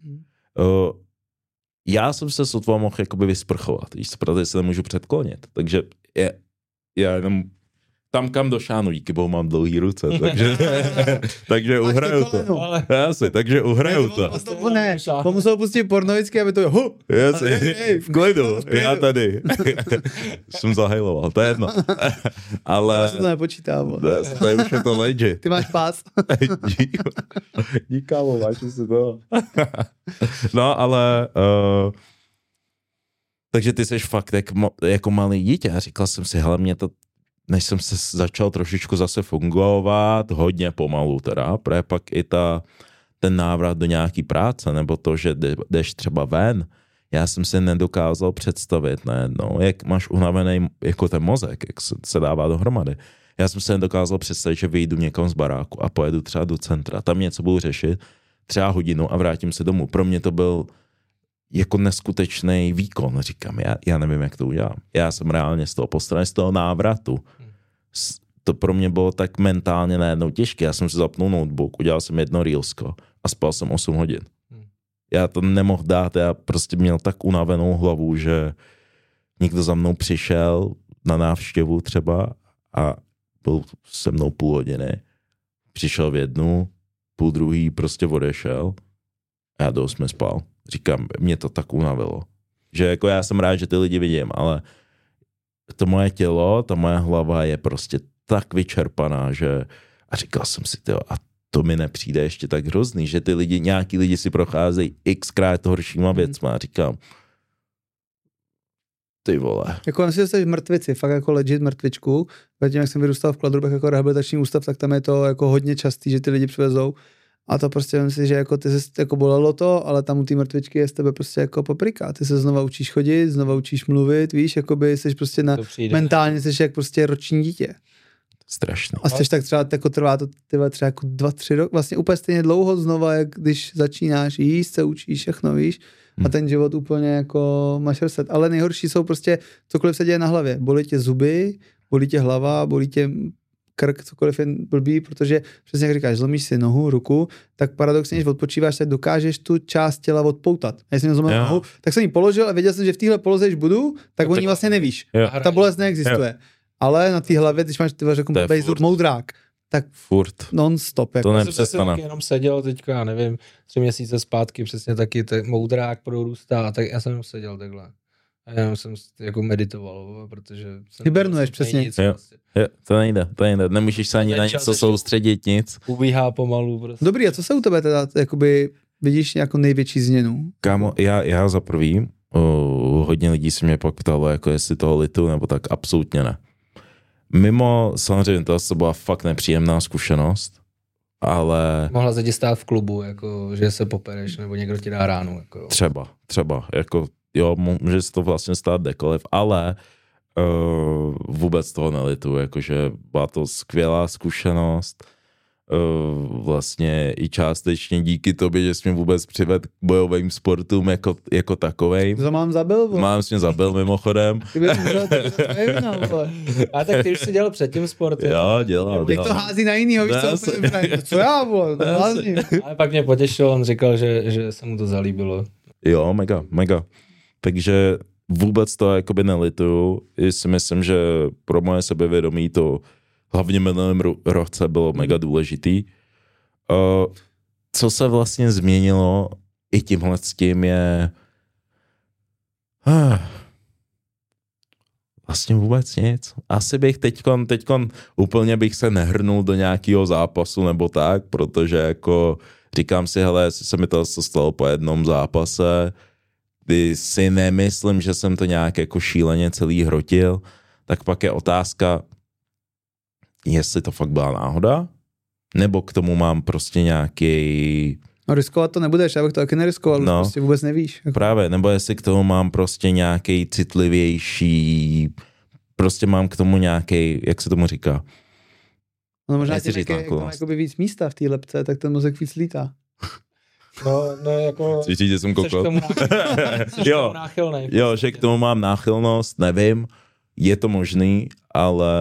Já jsem se sotva mohl jakoby vysprchovat, víš co, protože se nemůžu předklonit. Takže já jenom tam, kam došáhnu, díky bohu mám dlouhý ruce, takže uhraju to. Takže uhraju to. Ne, to musel pustit pornovicky, aby to v klidu, já tady. Jsem zahajloval, to je jedno. Ale... To nepočítá. To už je to legit. Ty máš pás. Díkámo, máš si to. No, ale... takže ty seš fakt jako malý dítě a říkal jsem si, hele, mě to než jsem se začal trošičku zase fungovat, hodně pomalu teda, protože pak i ten návrat do nějaký práce, nebo to, že jdeš třeba ven, já jsem si nedokázal představit najednou, jak máš unavený jako ten mozek, jak se dává dohromady. Já jsem si nedokázal představit, že vyjdu někam z baráku a pojedu třeba do centra, tam něco budu řešit, třeba hodinu a vrátím se domů. Pro mě to byl jako neskutečný výkon, říkám, já nevím, jak to udělám. Já jsem reálně z toho postaven, z toho návratu. To pro mě bylo tak mentálně najednou těžké. Já jsem si zapnul notebook, udělal jsem jedno reelsko a spal jsem 8 hodin. Já to nemohl dát, já prostě měl tak unavenou hlavu, že někdo za mnou přišel na návštěvu třeba a byl se mnou půl hodiny. Přišel v 1, půl druhý prostě odešel a já do 8 spal. Říkám, mě to tak unavilo. Že jako já jsem rád, že ty lidi vidím, ale to moje tělo, ta moje hlava je prostě tak vyčerpaná, že a říkal jsem si, a to mi nepřijde ještě tak hrozný, že ty lidi, nějaký lidi si procházejí xkrát horšíma věcma a říkám, ty vole. Jako myslím, že jsi v mrtvici, fakt jako legit mrtvičku. Tím, jak jsem vyrůstal v Kladrubech jako rehabilitační ústav, tak tam je to jako hodně častý, že ty lidi přivezou. A to prostě myslím si, že jako ty se jako bolelo to, ale tam u té mrtvičky je z tebe prostě jako paprika. Ty se znova učíš chodit, znova učíš mluvit, víš, jakoby jsi prostě mentálně jsi jak prostě roční dítě. Strašně. A jsi tak třeba, jako trvá to třeba jako 2-3 roky, vlastně úplně stejně dlouho znova, jak když začínáš jíst, se učíš všechno, víš, a ten život úplně jako máš reset. Ale nejhorší jsou prostě cokoliv se děje na hlavě. Bolí tě zuby, bolí tě hlava, bolí tě krk, cokoliv je blbý, protože přesně jak říkáš, zlomíš si nohu, ruku, tak paradoxně, když odpočíváš, tak dokážeš tu část těla odpoutat. A jestli mi zlomil nohu, tak jsem ji položil a věděl jsem, že v téhle poloze, když budu, tak o ní vlastně nevíš. Ta bolest neexistuje. Ale na té hlavě, když máš jako moudrák, tak furt non-stop. Jako. To nepřestane. Já jsem jenom seděl teďka, já nevím, 3 měsíce zpátky přesně taky moudrák prorůstá, tak já jsem jenom seděl takhle. A já jsem jako meditoval, protože... Hibernuješ přesně. Nic, prostě. To nejde. Nemůžeš se ani na něco soustředit, nic. Ubíhá pomalu prostě. Dobrý, a co se u tebe teda, jakoby, vidíš jako největší změnu? Kámo, já za prvý, hodně lidí se mě pak ptalo, jako jestli toho litu, nebo tak absolutně ne. Mimo, samozřejmě to byla fakt nepříjemná zkušenost, ale... Mohla se ti stát v klubu, jako, že se popereš, nebo někdo ti dá ránu. Jako. Třeba, jako jo, může se to vlastně stát kdekoliv, ale vůbec toho nelituju, jakože byla to skvělá zkušenost, vlastně i částečně díky tobě, že jsi mě vůbec přivedl k bojovým sportům jako takovej. To mám zabil? Mám jsi mě zabil mimochodem. A tak ty už jsi dělal předtím sport. Jo, dělal. Teď to hází na jinýho, víš co já, vole, to hází. Ale pak mě potěšil, on říkal, že se mu to zalíbilo. Jo, mega. Takže vůbec to jakoby nelituju. I si myslím, že pro moje sebevědomí to hlavně minulém roce bylo mega důležitý. Co se vlastně změnilo i tímhle s tím je vlastně vůbec nic. Asi bych teďkon úplně bych se nehrnul do nějakého zápasu nebo tak, protože jako říkám si, hele, jestli se mi to stalo po jednom zápase, kdy si nemyslím, že jsem to nějak jako šíleně celý hrotil, tak pak je otázka, jestli to fakt byla náhoda, nebo k tomu mám prostě nějaký... No riskovat to nebudeš, já bych to taky neriskoval, no, prostě vůbec nevíš. Jako. Právě, nebo jestli k tomu mám prostě nějaký citlivější, prostě mám k tomu nějaký, jak se tomu říká? No možná ti jakoby víc místa v té lepce, tak ten mozek víc lítá. No jako... Cítíš, že jsem kokot? Jo, že k tomu mám náchylnost, nevím, je to možný, ale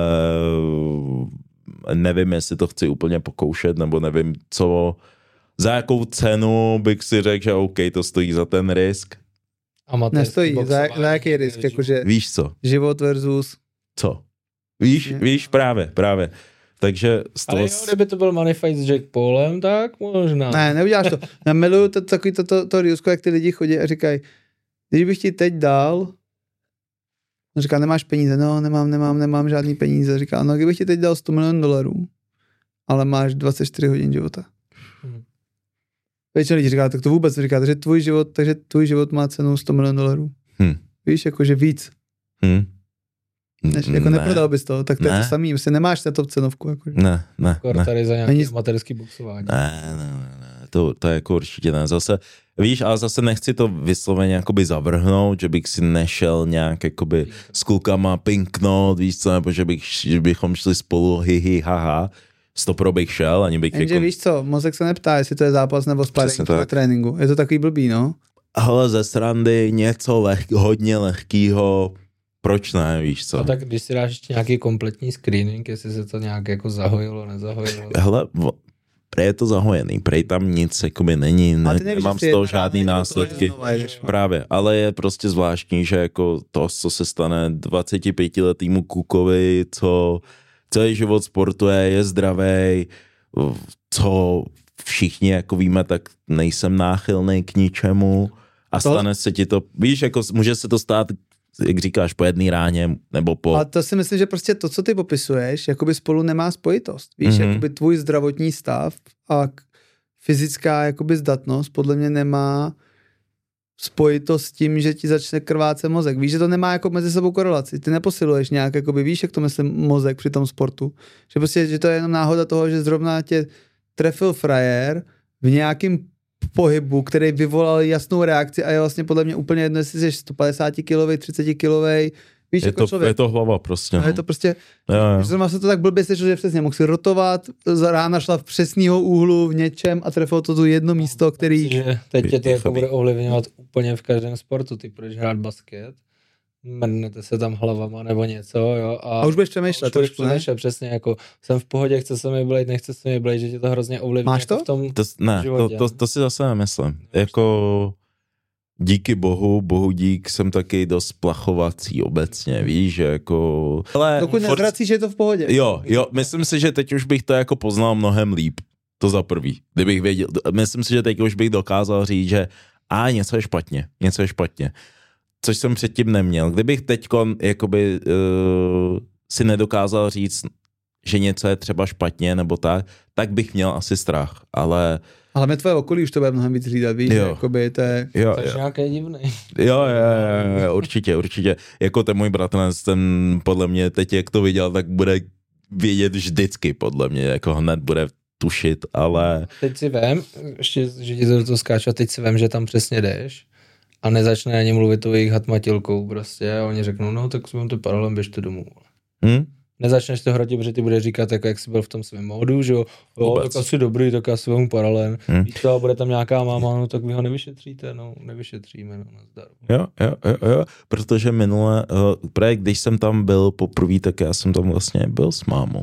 nevím, jestli to chci úplně pokoušet, nebo nevím, co, za jakou cenu bych si řekl, že OK, to stojí za ten risk. Nestojí, za jaký risk, jakože... Víš co? Život versus... Co? Víš, právě. Takže z toho... Ale jo, kdyby to byl money fight s Jack Paulem, tak možná. Ne, neuděláš to. Já miluju takový to Riosko, jak ty lidi chodí a říkají, když bych ti teď dal, on říká, nemáš peníze, no, nemám žádný peníze. Říká, no, kdybych ti teď dal $100 milionů, ale máš 24 hodin života. Většina lidí říká, tak to vůbec říká, takže tvůj život má cenu $100 milionů. Víš, jakože víc. Jako neprodal bys to, tak to je to samý, prostě nemáš na to cenovku. Jako. Ne. Tady za nějaký amatérský boxování. Ne, to je jako určitě ne. Zase, víš, ale zase nechci to vysloveně jakoby zavrhnout, že bych si nešel nějak jakoby s klukama pinknout, víš co, nebo že bychom šli spolu haha. 100% bych šel, ani bych... Jenže víš co, mozek se neptá, jestli to je zápas nebo sparring na tréninku. Je to takový blbý, no? Ale ze srandy něco hodně lehkýho, proč ne, víš co? A tak když si dáš ještě nějaký kompletní screening, jestli se to nějak jako zahojilo, nezahojilo. Hele, prej je to zahojený, prej tam nic jakoby není, nemám z toho žádný následky. Právě, ale je prostě zvláštní, že jako to, co se stane 25letýmu kukovi, co celý život sportuje, je zdravý, co všichni jako víme, tak nejsem náchylný k ničemu a stane se ti to, víš, jako může se to stát, jak říkáš, po jedné ráně, nebo po... A to si myslím, že prostě to, co ty popisuješ, jakoby spolu nemá spojitost. Víš, jakoby tvůj zdravotní stav a fyzická jakoby zdatnost podle mě nemá spojitost s tím, že ti začne krvácet mozek. Víš, že to nemá jako mezi sebou korelaci. Ty neposiluješ nějak, jakoby, víš, jak to myslím mozek při tom sportu. Že prostě, že to je jenom náhoda toho, že zrovna tě trefil frajer v nějakým pohybu, který vyvolal jasnou reakci a je vlastně podle mě úplně jedno, jestli jsi 150 kilovej, 30 kilovej, víš, jako člověk. Je to hlava prostě. No. Je to prostě, zrovna se to tak blbě slyšel, že přesně mohl si rotovat, rána šla v přesného úhlu v něčem a trefilo to tu jedno místo, který... Že teď tě to jako bude ovlivňovat úplně v každém sportu, ty budeš hrát basket, mrnete se tam hlavama nebo něco, jo. A už budeš přemýšlet. Už přemýšlet, přesně, jako jsem v pohodě, chce se mi blejt, nechce se mi blejt, že tě to hrozně ovlivní. Máš to? Jako v tom ne, životě. To si zase nemyslím. Jako díky bohu dík, jsem taky dost plachovací obecně, víš, že jako... Dokud nezvracíš, je to v pohodě. Jo, myslím si, že teď už bych to jako poznal mnohem líp. To za prvý. Kdybych věděl, myslím si, že teď už bych dokázal říct, že něco je špatně. Což jsem předtím neměl. Kdybych teďkon jakoby si nedokázal říct, že něco je třeba špatně nebo tak bych měl asi strach, ale... Ale mě tvoje okolí už to bude mnohem víc hlídat, víš, jakoby to je... Takže nějaké divný. Jo, určitě. Jako ten můj bratranec, ten podle mě teď, jak to viděl, tak bude vědět vždycky, podle mě, jako hned bude tušit, ale... Teď si vem, ještě, že ti to skáču, a teď si vem, že tam přesně jdeš a nezačne ani mluvit o jejich hatmatilkou prostě a oni řeknou, no tak jsme to paralelem, běžte domů. Nezačneš to hrotit, protože ty budeš říkat, jako jak jsi byl v tom svém módu, že jo, tak asi dobrý, tak já si vemu paralel. Víš to, bude tam nějaká máma, no tak vy ho nevyšetříte, no nevyšetříme, no nazdar. Jo, protože minule, právě když jsem tam byl poprvé, tak já jsem tam vlastně byl s mámou.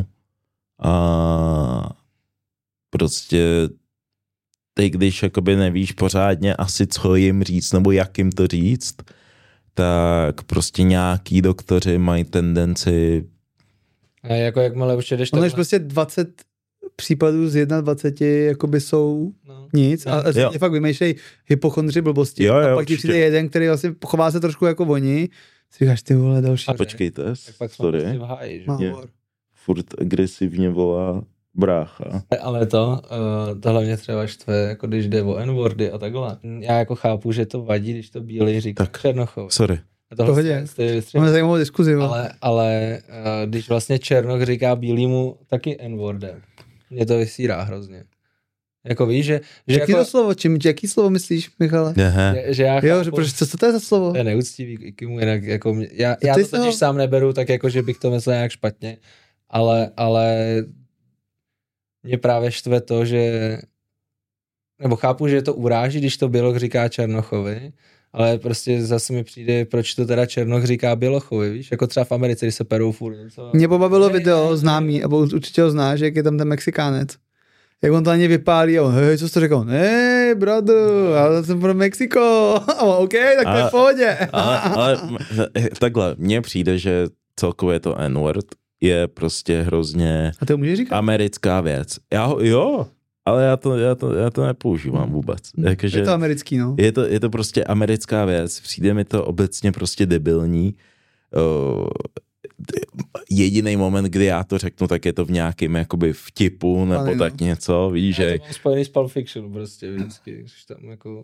A prostě ty, když jakoby nevíš pořádně asi, co jim říct, nebo jak jim to říct, tak prostě nějaký doktoři mají tendenci. A jako jakmile už jdeš... Ono prostě 20 případů z 21 jakoby jsou nic a fakt vymýšlej hypochondři blbosti. A pak ti přijde jeden, který vlastně chová se trošku jako oni, si říkáš, ty vole, další. A počkejte, sorry. Mě furt agresivně volá brácha. Ale to hlavně třeba štve, jako když jde o N-wordy a takhle. Já jako chápu, že to vadí, když to bílej říká Černochovi. Sorry. Pohodě. Máme zajímavou diskuzi. Ale když vlastně Černoch říká bílýmu taky N-wordem, mě to vysírá hrozně. Jako víš, že jaký jako, to slovo? Jaký slovo myslíš, Michale? Že já chápu, jo, co to je za slovo? To je neúctivý, jinak, jako, já to totiž sám neberu, tak jako, že bych to myslel nějak špatně, ale mě právě štve to, že nebo chápu, že to uráží, když to Běloch říká Černochovi, ale prostě zase mi přijde, proč to teda Černoch říká Bělochovi, víš, jako třeba v Americe, když se perou furt něco. Mě pobavilo video známý, a určitě ho znáš, jak je tam ten Mexikánec. Jak on to ani vypálí a on, hej, co jsi to řekl? Hej, bradu, já jsem pro Mexiko. A on, OK, tak to je v pohodě. Ale takhle, mně přijde, že celkově to N-word je prostě hrozně a to můžeš říkat? Americká věc. Ale já to nepoužívám vůbec. Je to americký, no. Je to prostě americká věc. Přijde mi to obecně prostě debilní. Jediný moment, kdy já to řeknu, tak je to v nějakém jakoby vtipu, nebo tak něco, víš, že... Já to mám spojený s Pulp Fiction prostě vždycky, když tam jako...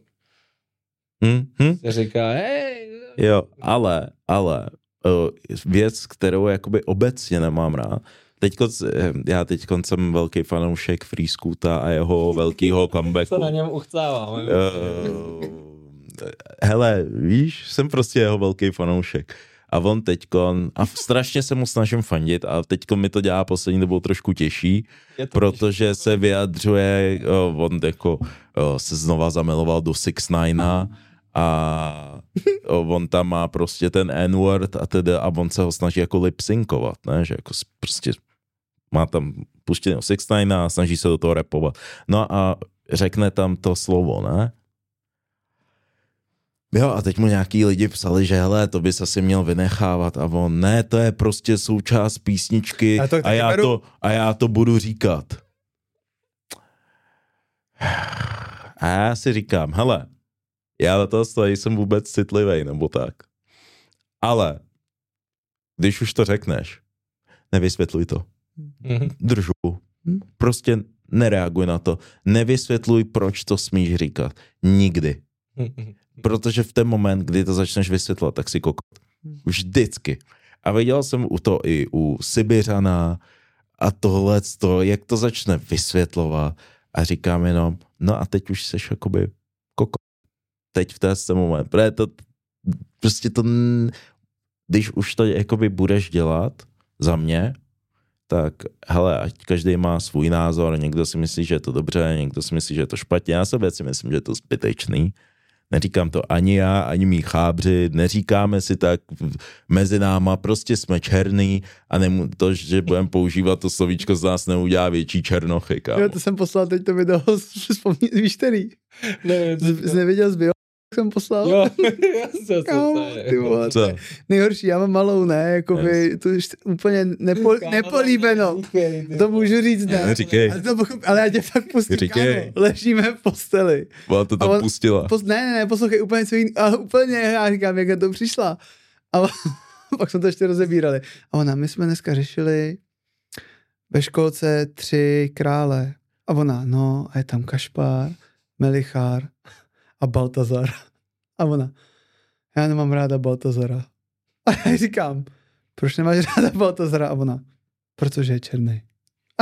se říká, hej... Jo, ale věc, kterou jakoby obecně nemám rád, já teď jsem velký fanoušek Free Scoota a jeho velkýho comebacku. Co na něm uchcávám. Hele, víš, jsem prostě jeho velký fanoušek. A on teďkon, a strašně se mu snažím fandit, a teďkon mi to dělá poslední dobou trošku těžší, protože se vyjadřuje, on jako se znova zamiloval do 6ix9ine a on tam má prostě ten N-word a on se ho snaží jako lip-syncovat, ne, že jako prostě má tam puštěný 6ix9ine a snaží se do toho rapovat. No a řekne tam to slovo, ne? Jo, a teď mu nějaký lidi psali, že hele, to bys asi měl vynechávat a on, ne, to je prostě součást písničky a já to budu říkat. A já si říkám, hele, já na to jsem vůbec citlivý nebo tak. Ale když už to řekneš, nevysvětluj to. Držu. Prostě nereaguj na to. Nevysvětluj, proč to smíš říkat. Nikdy. Protože v ten moment, kdy to začneš vysvětlovat, tak si kokot. Vždycky. A viděl jsem i u Sibiřana a tohleto, jak to začne vysvětlovat a říkám jenom, no a teď už seš jakoby kokot. Teď v ten moment. Prostě to, když už to jakoby budeš dělat za mě, tak hele, ať každý má svůj názor, někdo si myslí, že je to dobře, někdo si myslí, že je to špatně, já se si myslím, že je to zbytečný. Neříkám to ani já, ani mý chábři, neříkáme si tak mezi náma, prostě jsme černý a to, že budeme používat to slovíčko, z nás neudělá větší černochy, kámo. Jo, to jsem poslal teď to video, víš který? Ne, jsi neviděl z bio, jsem poslal? Jo, to je nejhorší, já mám malou, ne, jakoby, to už úplně nepolíbeno. To můžu říct, ne. Říkej. Ale já tě fakt pustím, kámo. Ležíme v posteli. Ona to tam pustila. Ne, poslouchej, úplně co jiný, a úplně, já říkám, jak to přišla. A pak jsme to ještě rozebírali. A ona, my jsme dneska řešili ve školce 3 krále. A ona, no, a je tam Kašpár, Melichár a Baltazar. A ona, já nemám ráda Baltazara. A já říkám, proč nemáš ráda Baltazara? A ona, protože je černý.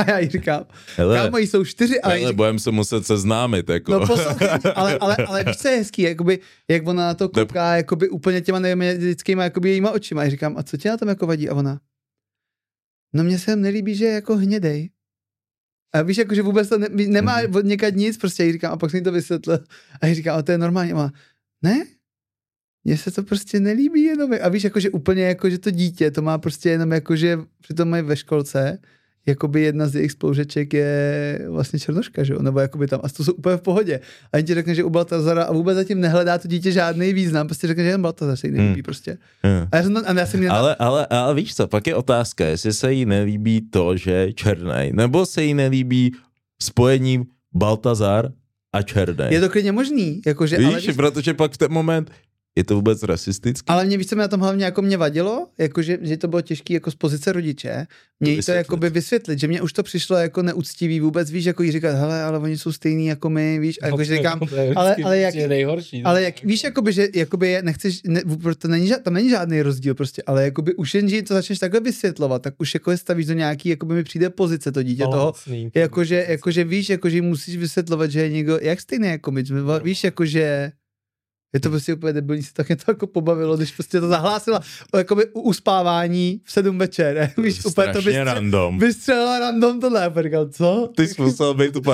A já jí říkám, hele, kámo, jí jsou 4, ale... Ale budeme se muset seznámit, jako. No poslouchej, ale víš, co je hezký, jakoby, jak ona na to kouká, jakoby úplně těma nevěděckýma, jakoby jejíma očima. A říkám, a co tě na tom jako vadí? A ona, no mně se nelíbí, že je jako hnědej. A víš, jako, že vůbec to nemá od někad nic, prostě jí říkám, a pak jsem jí to vysvětlil. A jí říkám, a to je normálně. A ona, ne? Mně se to prostě nelíbí jenom. A víš, jakože úplně, jako, že to dítě, to má prostě jenom, jakože přitom mají ve školce, jakoby jedna z jejich spolužeček je vlastně černoška, že jo? Nebo jakoby tam, a to jsou úplně v pohodě. A jen ti řekne, že u Baltazara a vůbec zatím nehledá to dítě žádný význam, prostě řekne, že jen Baltazar se jí nelíbí prostě. A já jsem měl... Ale víš co, pak je otázka, jestli se jí nelíbí to, že je černej, nebo se jí nelíbí spojení Baltazar a černej. Je to klidně možný, jakože... Víš, ale víš, protože pak v ten moment je to vůbec rasistický? ale mě, víš, co mi na tom hlavně jako mě vadilo, jakože, že to bylo těžké jako z pozice rodiče, mě jí to jakoby vysvětlit, že mě už to přišlo jako neúctivý vůbec, víš, jako jí říkat, hele, ale oni jsou stejný jako my, víš, a jakože říkám, ale jak, nejhorší, ale jak, víš, jakoby, že jakoby nechceš, to není, tam není žádný rozdíl prostě, ale jakoby už jen, že to začneš takhle vysvětlovat, tak už jako je stavíš do nějaký, jakoby mi přijde pozice to dítě toho, jakože víš, jakože musíš vysvětlovat, že je někdo, jak stejný jako my, víš, jakože je to prostě úplně debilní, se taky to jako pobavilo, když prostě to zahlásila o jakoby uspávání v 7 večer. Víš, úplně to random. Vystřelila random tohle. A říkal, co? Ty jsi musel být úplně...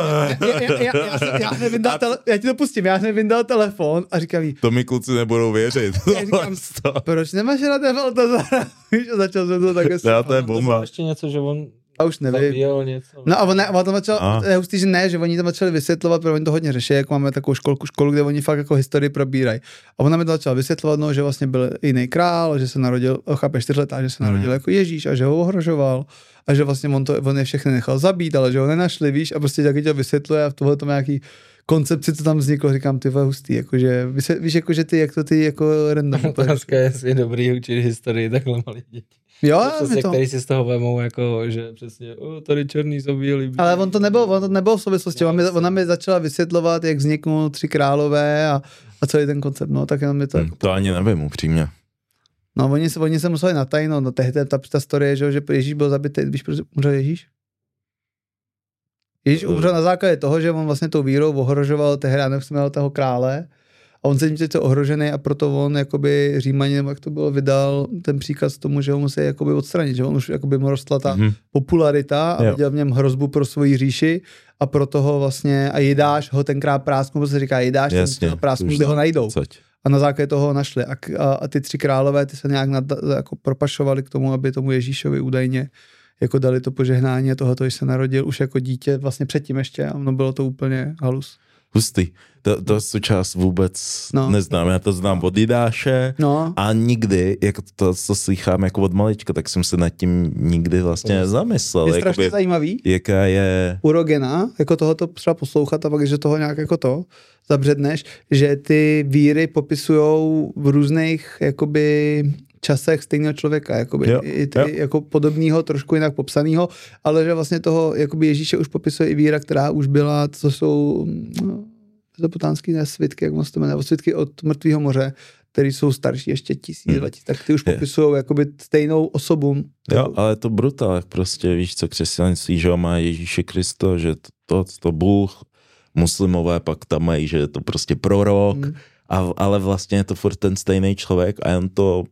Já ti to pustím, já jsem vyndal telefon a říkal jí... To mi kluci nebudou věřit. Já říkám, proč nemáš rád Baltazara? Víš, a začal jsem to takhle... Já, to je bomba. Ještě něco, že on... A už nevím. No a on tam začal, je hustý, že ne, že oni tam začali vysvětlovat, protože oni to hodně řeší, jak máme takovou školu, kde oni fakt jako historii probírají. A ona mi to začala vysvětlovat, no, že vlastně byl jiný král, že se narodil, chápeš, 4letá, že se narodil jako Ježíš a že ho ohrožoval a že vlastně on je všechny nechal zabít, ale že ho nenašli, víš, a prostě taky to vysvětluje a v tohle tam nějaký koncepci, co tam vzniklo, říkám, ty hustý, jakože, víš, jakože ty, jak to ty jako random. Otázka je, jestli je dobrý učit historii takhle malý děti. Jo, přesně, který si z toho vemou, jako, že přesně, tady černý zabíjeli. Ale on to nebylo v souvislosti, ona mi začala vysvětlovat, jak vzniknul 3 králové a celý ten koncept, no, tak jenom mi to... To ani nevím, upřímně. No, oni se museli natajnout, no, tehdy ta story, že Ježíš byl zabitý, víš, proč umřel Ježíš? Ježíš umřel na základě toho, že on vlastně tou vírou ohrožoval tehdy, nevím, toho krále, a on se tím teď ohrožený a proto on jakoby Římaně, jak to bylo, vydal ten příkaz tomu, že ho musí jakoby odstranit, že on už jakoby mu rostla ta popularita a viděl v něm hrozbu pro svoji říši a proto ho vlastně, a Jidáš ho tenkrát prásknul, se říká Jidáš, ten prásknul, kde ho najdou. A na základě toho ho našli. A ty 3 králové, ty se nějak jako propašovali k tomu, aby tomu Ježíšovi údajně jako dali to požehnání a tohoto, když se narodil už jako dítě, vlastně předtím ještě, a ono bylo to úplně halus. Hustý. To součást vůbec neznám. Já to znám od Jidáše a nikdy, jako to slychám jako od malička, tak jsem se nad tím nikdy vlastně nezamyslel. Je strašně zajímavý. Jaká je... Urogena, jako tohoto třeba poslouchat a pak, že toho nějak jako to zabředneš, že ty víry popisujou v různých jakoby časech stejného člověka, jakoby, jako podobného, trošku jinak popsaného, ale že vlastně toho jakoby Ježíše už popisuje i víra, která už byla, co jsou mesopotánský svitky, jak se to jmenuje, svitky od mrtvého moře, který jsou starší ještě 1000, 2000, tak ty už popisují jakoby stejnou osobu. Jo, ale je to brutál, jak prostě víš, co křesťanství, že má Ježíše Krista, že to Bůh, muslimové pak tam mají, že je to prostě prorok, ale vlastně je to furt ten stejný člověk a jen to,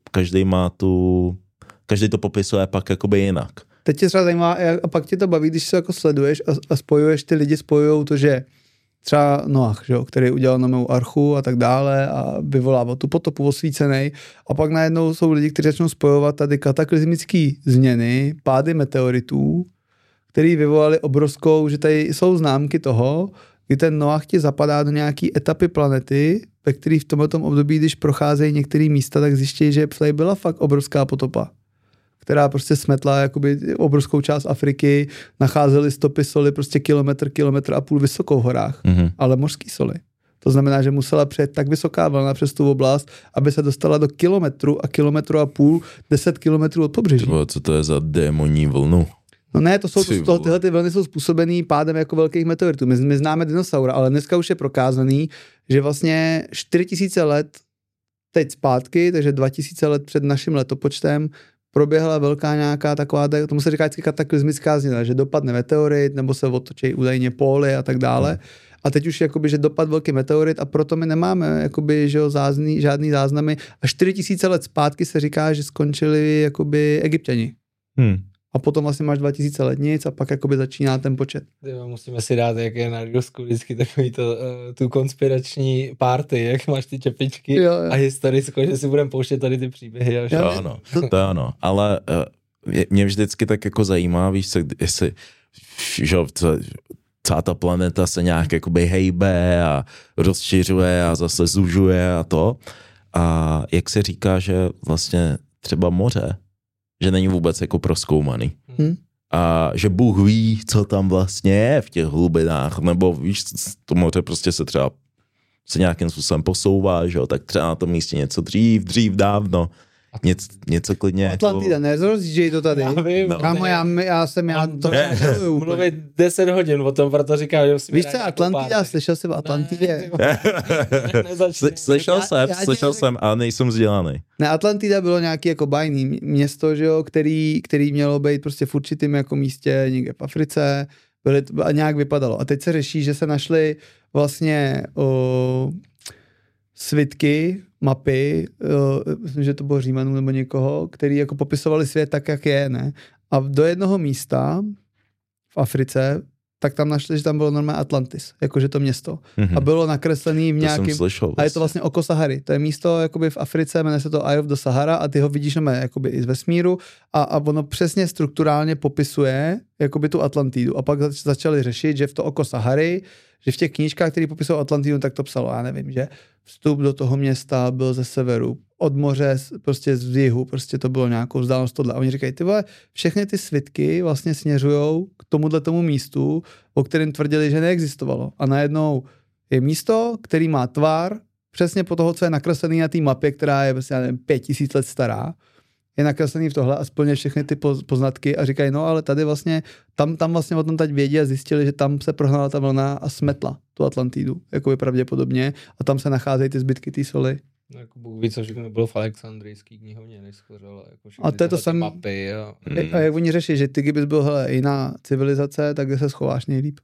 každý to popisuje pak jakoby jinak. Teď tě třeba zajímá, a pak tě to baví, když se jako sleduješ a spojuješ, ty lidi spojujou to, že třeba Noach, že jo, který udělal Noémovu archu a tak dále a vyvolával tu potopu osvícenej a pak najednou jsou lidi, kteří začnou spojovat tady kataklizmické změny, pády meteoritů, který vyvolali obrovskou, že tady jsou známky toho, kdy ten Noach ti zapadá do nějaký etapy planety, ve který v tomto období, když procházejí některé místa, tak zjištějí, že tady byla fakt obrovská potopa, která prostě smetla jakoby obrovskou část Afriky, nacházely stopy soli prostě kilometr a půl vysoko v horách, ale mořský soli. To znamená, že musela přejet tak vysoká vlna přes tu oblast, aby se dostala do kilometru a půl, 10 kilometrů od pobřeží. Co to je za démonní vlnu? No ne, tyhle ty vlny jsou způsobený pádem jako velkých meteoritů. My známe dinosaura, ale dneska už je prokázaný, že vlastně 4000 let teď zpátky, takže 2000 let před naším letopočtem, proběhla velká nějaká taková, tomu se říká vždycky kataklizmická změna, že dopadne meteorit, nebo se otočí údajně póly a tak dále. A teď už jakoby, že dopad velký meteorit a proto my nemáme jakoby, že žádný záznamy. A 4000 let zpátky se říká, že skončili jakoby Egypťani. A potom vlastně máš 2000 let nic a pak jakoby začíná ten počet. Musíme si dát, jak je na Rusku vždycky takový tu konspirační party, jak máš ty čepičky jo. A historicko, že si budeme pouštět tady ty příběhy. To ano, ale mě vždycky tak jako zajímá, víš se, jestli, že celá ta planeta se nějak jakoby hejbe a rozšiřuje a zase zužuje a to. A jak se říká, že vlastně třeba moře, že není vůbec jako prozkoumaný. A že Bůh ví, co tam vlastně je v těch hlubinách, nebo víš, to moře prostě se třeba se nějakým způsobem posouvá, že jo, tak třeba na tom místě něco dřív dávno, něco klidně. Atlantida, jako... nerozjížděj to tady. Já vím. No. Kámo, já to mluvit 10 hodin o tom, proto říkám, že víš co, Atlantida, slyšel jsi o Atlantidě? Slyšel jsem, ale nejsem vzdělaný. Ne, Atlantida bylo nějaký jako bajný město, že jo, který mělo být prostě v určitým jako místě někde v Africe, a nějak vypadalo. A teď se řeší, že se našly vlastně svitky, mapy, myslím, že to bylo Římanů nebo někoho, který jako popisovali svět tak, jak je, ne? A do jednoho místa v Africe, tak tam našli, že tam bylo normálně Atlantis, jakože to město. A bylo nakreslený v nějakým... A je to vlastně oko Sahary. To je místo jakoby v Africe, jmenuje se to Eye of the Sahara a ty ho vidíš jakoby i z vesmíru a ono přesně strukturálně popisuje jakoby tu Atlantidu. A pak začali řešit, že v to oko Sahary, že v těch knížkách, které popisují Atlantidu, tak to psalo, já nevím, že vstup do toho města byl ze severu, od moře, prostě z jihu, prostě to bylo nějakou vzdálenost tohle. A oni říkají, ty vole, všechny ty svitky vlastně směřujou k tomu místu, o kterém tvrdili, že neexistovalo. A najednou je místo, který má tvar, přesně po toho, co je nakreslený na té mapě, která je vlastně, já nevím, 5000 let stará, je nakreslený v tohle a splně všechny ty poznatky a říkají, no ale tady vlastně, tam vlastně o tom teď vědí a zjistili, že tam se prohnala ta vlna a smetla tu Atlantidu, jako je pravděpodobně, a tam se nacházejí ty zbytky té soli. No, jako Bůh ví, co všechno bylo v Alexandrijský knihovně, než schořelo. Jako a to je to samé. Mapy a jak oni řeší, že ty kdybys byl jiná civilizace, tak kde se schováš nejlíp?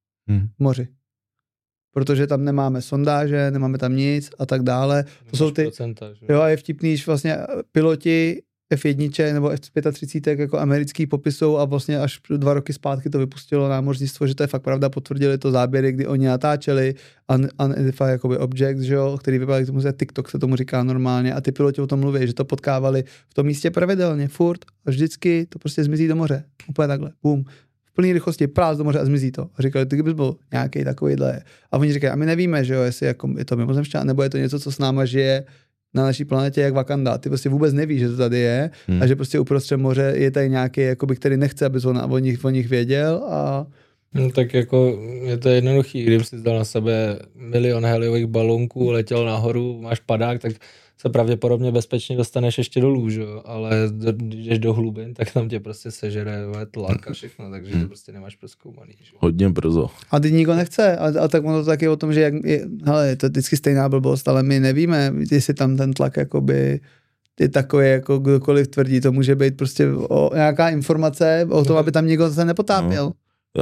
V moři. Protože tam nemáme sondáže, nemáme tam nic a tak dále. To jsou ty, jo, a je vtipný, že vlastně piloti F1 nebo F-35 jako americký popisou a vlastně až 2 roky zpátky to vypustilo námořnictvo, že to je fakt pravda, potvrdili to záběry, kdy oni natáčeli unidentified jakoby objects, že jo, který vypadá, tomu se TikTok se tomu říká normálně a ty piloti o tom mluví, že to potkávali v tom místě pravidelně, furt a vždycky to prostě zmizí do moře. Úplně takhle, bum. V plné rychlosti prás do moře a zmizí to. A říkali, ty kdybys byl nějaký takovýhle. A oni říkají, a my nevíme, že jo, jestli jako je to mimozemšťan, nebo je to něco, co s náma žije na naší planetě jak Wakanda. Ty prostě vůbec nevíš, že to tady je a že prostě uprostřed moře je tady nějaký, jakoby, který nechce, aby o nich věděl a... No, tak jako je to jednoduchý, kdyby si dal na sebe 1 000 000 heliových balónků, letěl nahoru, máš padák, tak se pravděpodobně bezpečně dostaneš ještě dolů, že? Ale když jdeš do hlubin, tak tam tě prostě sežere tlak a všechno, takže to prostě nemáš prozkoumaný. Že? Hodně brzo. A teď nikdo nechce. A tak ono to taky o tom, že hele, je to vždycky stejná blbost, ale my nevíme, jestli tam ten tlak jakoby je takový, jako kdokoliv tvrdí, to může být prostě nějaká informace o tom, aby tam někdo se nepotápěl. No.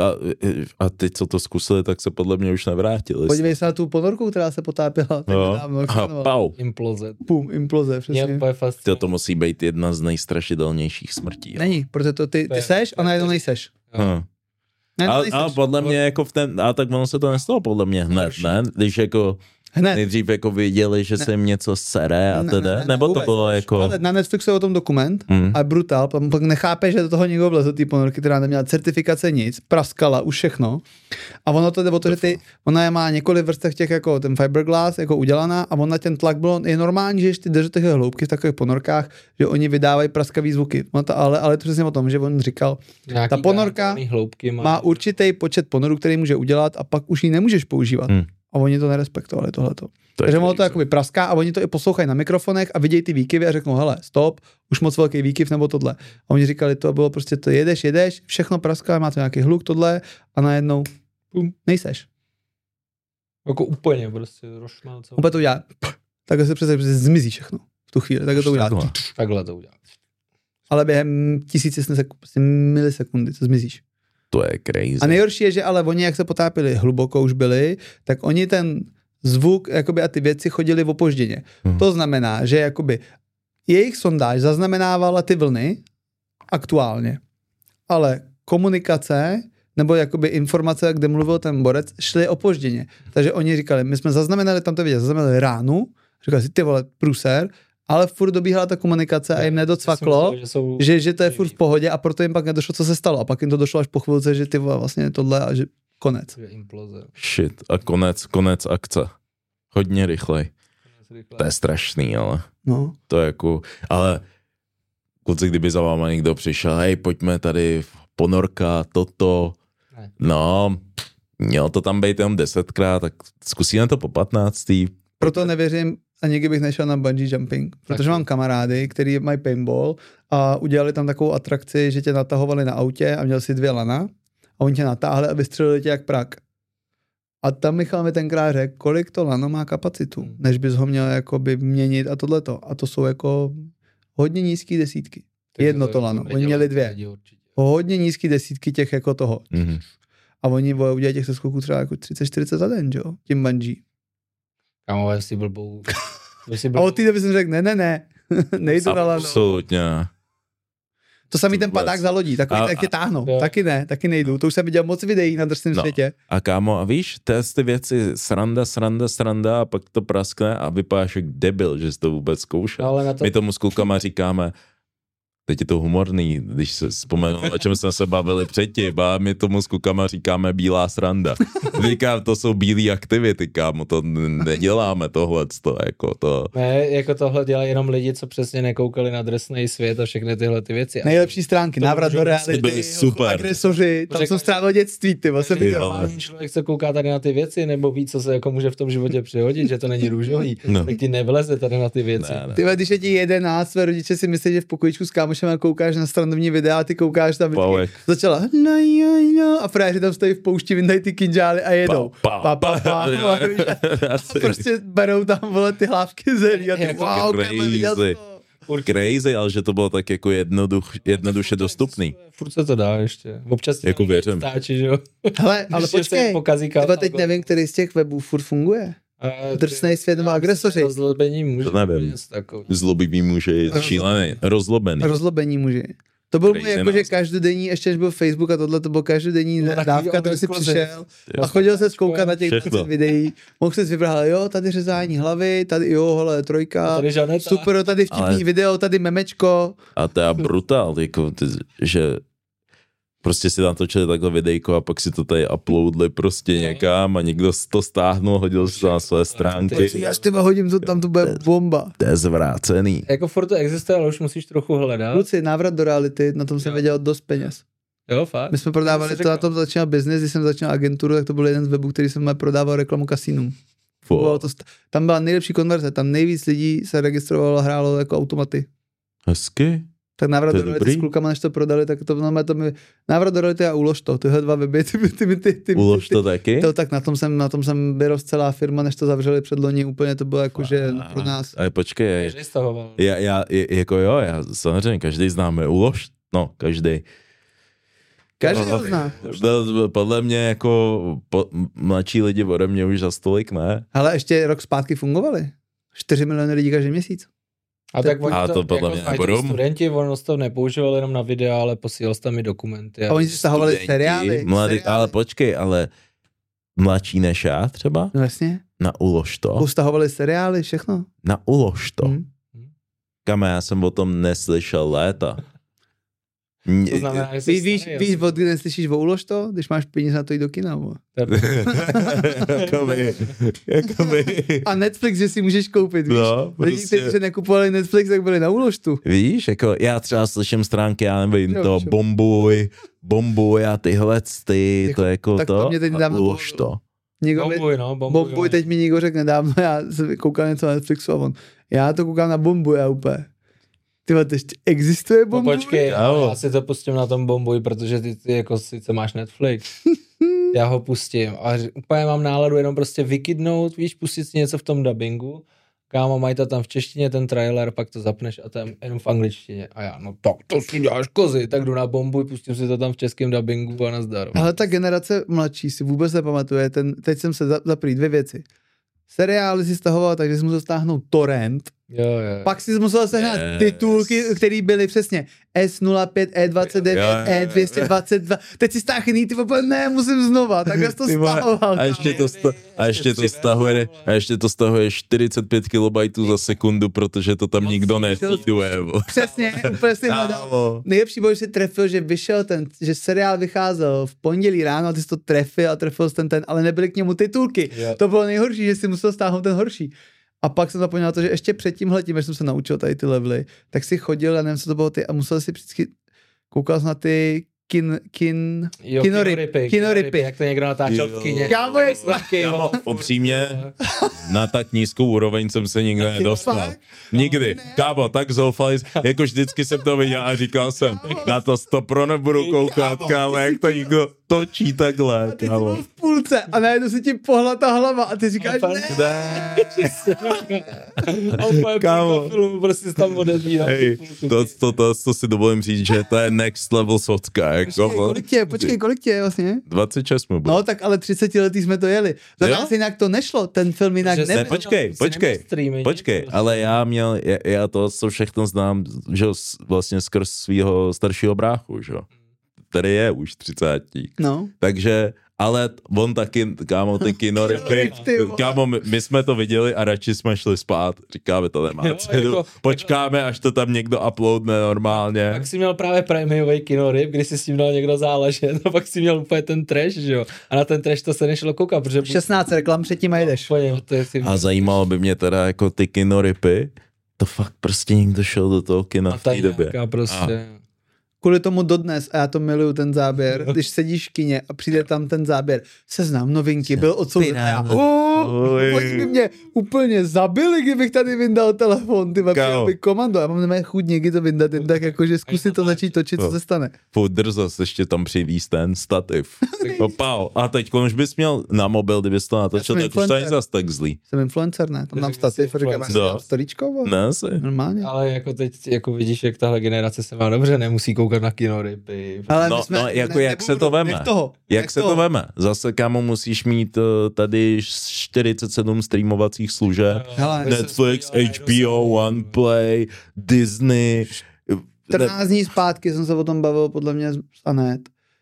A teď, co to zkusili, tak se podle mě už nevrátili. Podívej se na tu ponorku, která se potápěla. Pau. Imploze. Pum, imploze, přesně. To musí být jedna z nejstrašidelnějších smrtí. Jo. Není, protože to ty seš a najednou nejseš. A podle mě jako tak ono se to nestalo podle mě hned, ne? Když jako nejdřív jako viděli, že se jim něco sere a teda, nebo to bylo jako... Ale na Netflixu je o tom dokument a brutál, pak nechápe, že do toho někdo vlezl té ponorky, která neměla certifikace nic, praskala už všechno a ono to jde o to, že ona má několik vrstev těch jako ten fiberglass jako udělaná a ona ten tlak bylo, je normální, že ty drží těch hloubky v takových ponorkách, že oni vydávají praskavý zvuky, ale to přesně o tom, že on říkal, nějaký ta ponorka má určitý počet ponorů, který může udělat a pak už ji nemůžeš používat. A oni to nerespektovali tohleto. Takže ono to jakoby praská a oni to i poslouchají na mikrofonech a vidějí ty výkyvy a řeknou, hele, stop, už moc velký výkyv nebo tohle. A oni říkali, to bylo prostě to jedeš, všechno praská, má to nějaký hluk, tohle a najednou nejseš. Jako úplně prostě rošmelce. Úplně to udělá. Takhle se přece zmizí všechno v tu chvíli. Takhle to udělá. Takhle to udělá. ale během milisekundy, co zmizíš. To je crazy. A nejhorší je, že ale oni, jak se potápěli, hluboko už byli, tak oni ten zvuk jakoby, a ty věci chodili opožděně. To znamená, že jakoby jejich sondáž zaznamenávala ty vlny aktuálně, ale komunikace nebo jakoby informace, kde mluvil ten borec, šly opožděně. Takže oni říkali, my jsme zaznamenali tam to vidět, zaznamenali ránu, říkali si, ty vole, průser, ale furt dobíhala ta komunikace a jim nedocvaklo, že to je furt v pohodě a proto jim pak nedošlo, co se stalo. A pak jim to došlo až po chvilce, že ty vole, vlastně tohle a že konec. Shit. A konec akce. Hodně rychlej. To je strašný, ale. No. To je jako, ale kluci, kdyby za váma někdo přišel, hej, pojďme tady ponorka, toto. No, mělo to tam být jenom 10krát, tak zkusíme to po 15. Proto nevěřím, a nikdy bych nešel na bungee jumping, protože mám kamarády, kteří mají paintball a udělali tam takovou atrakci, že tě natahovali na autě a měl si 2 lana a oni tě natáhli a vystřelili tě jak prak. A tam Michal mi tenkrát řekl, kolik to lano má kapacitu, než bys ho měl jakoby měnit a tohleto. A to jsou jako hodně nízký desítky. Jedno to lano, oni měli 2. Hodně nízký desítky těch jako toho. Mm-hmm. A oni udělají těch seskoků třeba jako 30-40 za den, jo, tím bungee. Kámo, jsi blbou. A od té doby jsem řekl, ne, nejdu na lano. Absolutně. To samý ten padák za lodí, takový tak tě táhnou. Taky nejdu. To už jsem viděl moc videí na drsném světě. A kámo, a víš, ty věci sranda a pak to praskne a vypadáš jak debil, že jsi to vůbec zkoušel. No, my tomu s klukama říkáme, teď je to humorný, když se vzpomenu, o čem jsme se bavili předtím, a my tomu s klukama říkáme bílá sranda. Říkám, to jsou bílý aktivity, kámo, to neděláme tohleto, jako to. Ne, jako tohle dělají jenom lidi, co přesně nekoukali na drsný svět a všechny tyhle ty věci. Nejlepší stránky, návrat do reality, super. Agresoři, tam jsem strávil dětství, ty jsem viděl. Člověk se kouká tady na ty věci, nebo ví, co se jako může v tom životě přihodit, že to není růžový, tak ti nevleze tady na ty věci. Ne. Ty, když je ti 11, své rodiče si myslí, že v pokojičku s kámošem koukáš na strandovní videa a ty koukáš tam začala a frajeři tam stojí v poušti, vyndají ty kinžály a jedou. A prostě berou tam vole ty hlávky zelí a ty wow, crazy, ale že to bylo tak jako jednoduše dostupný. Furt se to dá ještě. Občas jako věřím. Stáči, že jo. Hele, ale počkej, třeba teď nevím, který z těch webů furt funguje. Drsnej svět nebo agresoři. Rozlobení muži. To nevím. Zlobivý muži, šílený. Rozlobení muži. To byl můj jakože každodenní, ještě než byl Facebook a tohle, to byl každodenní dávka, který si přišel a chodil se zkoukat na těch 20 videí. Mohl si vybrat, jo, tady řezání hlavy, tady jo, hele, trojka, tady super, tady vtipný video, tady memečko. A to je brutál, jako, že prostě si natočili takhle videjko a pak si to tady uploadli prostě někam a někdo to stáhnul, hodil si to na své stránky. Já s těma hodím, to tam to bude bomba. To je zvrácený. Jako furt to existuje, ale už musíš trochu hledat. Kluci, návrat do reality, na tom jsem věděl dost peněz. Jo, fakt. My jsme prodávali, to na tom začínal business, když jsem začínal agenturu, tak to byl jeden z webů, který jsem prodával reklamu kasinům. Tam byla nejlepší konverze, tam nejvíc lidí se registrovalo a hrálo jako automaty. Hezky. Tak návrat do reality s klukama, než to prodali, tak to mi návrat do reality a Ulož to, tyhle 2 weby, ty Ulož to taky? To tak na tom jsem vyrost celá firma, než to zavřeli předloni, úplně to bylo jako, že pro nás. Ale počkej, já samozřejmě každý známe Ulož, no, každý. Každý ho zná. Podle mě jako mladší lidi ode mě už za stolik, ne? Ale ještě rok zpátky fungovali. 4 miliony lidí každý měsíc. A tak to podle mě jako studenti, on to nepoužíval jenom na videa, ale posílal tam i dokumenty. A oni si stahovali seriály. Ale počkej, ale mladší než já třeba? No jasně. Na Ulož to. Stahovali seriály, všechno. Na Ulož to. Kam já jsem o tom neslyšel léta. To znamená, víš, od kdy neslyšíš o Ulož to, když máš peníze na to jít do kina. A Netflix, že si můžeš koupit, víš. No, lidi, prostě. kteří se nekupovali Netflix, tak byli na Ulož tu. Víš, jako já třeba slyším stránky, já nevím, to bombuj a tyhle ty, to jako tak to, mě teď a Ulož to. Bombuj, teď mi někdo řekl nedávno, já jsem koukal něco na Netflixu a on, já to koukám na Bombuj a úplně. Tyhle, to ještě existuje Bombuj? No počkej, já si to pustím na tom Bombuj, protože ty jako sice máš Netflix. Já ho pustím a úplně mám náladu jenom prostě vykydnout, víš, pustit si něco v tom dabingu. kámo, mají to tam v češtině, ten trailer, pak to zapneš a tam jenom v angličtině. A já, no tak to si děláš kozy, tak jdu na bombu, pustím si to tam v českém dabingu a nazdar. Ale ta generace mladší si vůbec nepamatuje, teď jsem se zaprý 2 věci. Seriály si stahoval, takže jsi musel stáhnout torrent, Jo. pak si musel sehnat titulky, které byly přesně S05, E29, E222. Teď si stáhný, ty vole, ne, musím znova, tak já to stahoval. A ještě to stahuje 45 KB za sekundu, protože to tam nikdo netýduje. Přesně, úplně si hledal. Nejlepší bylo, že si trefil, že vyšel že seriál vycházel v pondělí ráno, a ty jsi to trefil a trefil jsi ten, ale nebyly k němu titulky. Jo. To bylo nejhorší, že si musel stáhnout ten horší. A pak jsem zapomněl to, že ještě před tímhletím, než jsem se naučil tady ty levely, tak si chodil, já nevím, co to bylo ty, a musel si vždycky koukal na ty kinoripy. Jak to někdo natáčel v kině. Kámo, je sladký. Upřímně, na tak nízkou úroveň jsem se nikdy nedostal. Nikdy. Kámo, tak zoufalý, jako vždycky jsem to viděl a říkal jsem, na to 100% nebudu koukat, kámo, jak to někdo točí takhle, kámo. V půlce a najednou se ti pohla ta hlava a ty říkáš, ne. Kámo. Film prostě tam odezví. Hej, to si dovolím říct, že to je next level socka, jako. Počkej, kolik tě je vlastně? 26 mu bylo. No tak ale 30 letý jsme to jeli. Za nás jinak to nešlo, ten film jinak Ne, nebyl. počkej, ale já to všechno znám, že vlastně skrz svýho staršího bráchu, že jo. Tady je už 30. No. Takže, ale on taky, kámo, ty kinoripy, kámo, my jsme to viděli a radši jsme šli spát, říkáme, to nemá cenu, počkáme, až to tam někdo uploadne normálně. Tak jsi měl právě prémiový kinorip, kdy si s tím dal někdo záležet, a pak si měl úplně ten trash, že jo, a na ten trash to se nešlo koukat, protože... 16 reklam předtím a jdeš. A zajímalo by mě teda jako ty kinoripy, to fakt prostě někdo šel do toho kina v té době. Prostě... Kvůli tomu dodnes, a já to miluju, ten záběr, když sedíš v kině a přijde tam ten záběr, seznam novinky, byl odsouzen a já, oni by mě úplně zabili, kdybych tady vyndal telefon, ty by komando, já mám nemá chuť někdy to vyndat, jen tak jakože zkusit to začít točit, co se stane. Furt drzost, ještě tam přivízt ten stativ. Opal. A teď, už bys měl na mobil, kdybys to natočil, tak už to není zas tak zlý. Jsem influencer, ne? Tam mám stativ, říkám, storíčko? Ne, asi. Normálně. Ale jako teď, jako vidíš, jak tahle generace se má dobře, nemusí koukat na kinoripy. Ale jako jak se to veme? Jak se to veme? Zase, kámo, musíš mít tady 47 streamovacích služeb. Hele, Netflix, HBO, OnePlay, Disney. 14 dní zpátky jsem se o tom bavil podle mě s Anet,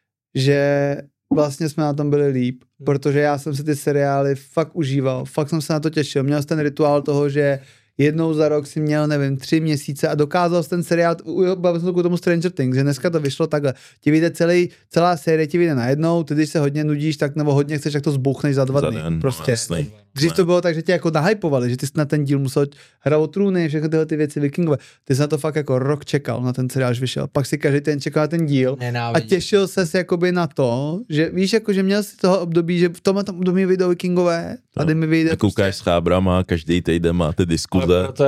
že vlastně jsme na tom byli líp, protože já jsem si ty seriály fakt užíval, fakt jsem se na to těšil. Měl jsem ten rituál toho, že jednou za rok si měl, nevím, 3 měsíce a dokázal jsi ten seriál, bavil jsem to k tomu Stranger Things, že dneska to vyšlo takhle. Ti vyjde celá série ti vyjde najednou, ty když se hodně nudíš, tak nebo hodně chceš, tak to zbouchneš za 2 dny. Prostě. Dřív to bylo tak, že tě jako nahypovali, že ty jsi na ten díl musel hrát o trůny, všechny tyhle ty věci Vikingové. Ty jsi na to fakt jako rok čekal na ten seriál, až vyšel. Pak si každý den čekal na ten díl a těšil ses jakoby na to, že víš, jako že měl si toho období, že v tomhle období vyjdou Vikingové, tady mi vyjde. Koukáš s chábrama, každý týden máte diskuze. Ale proto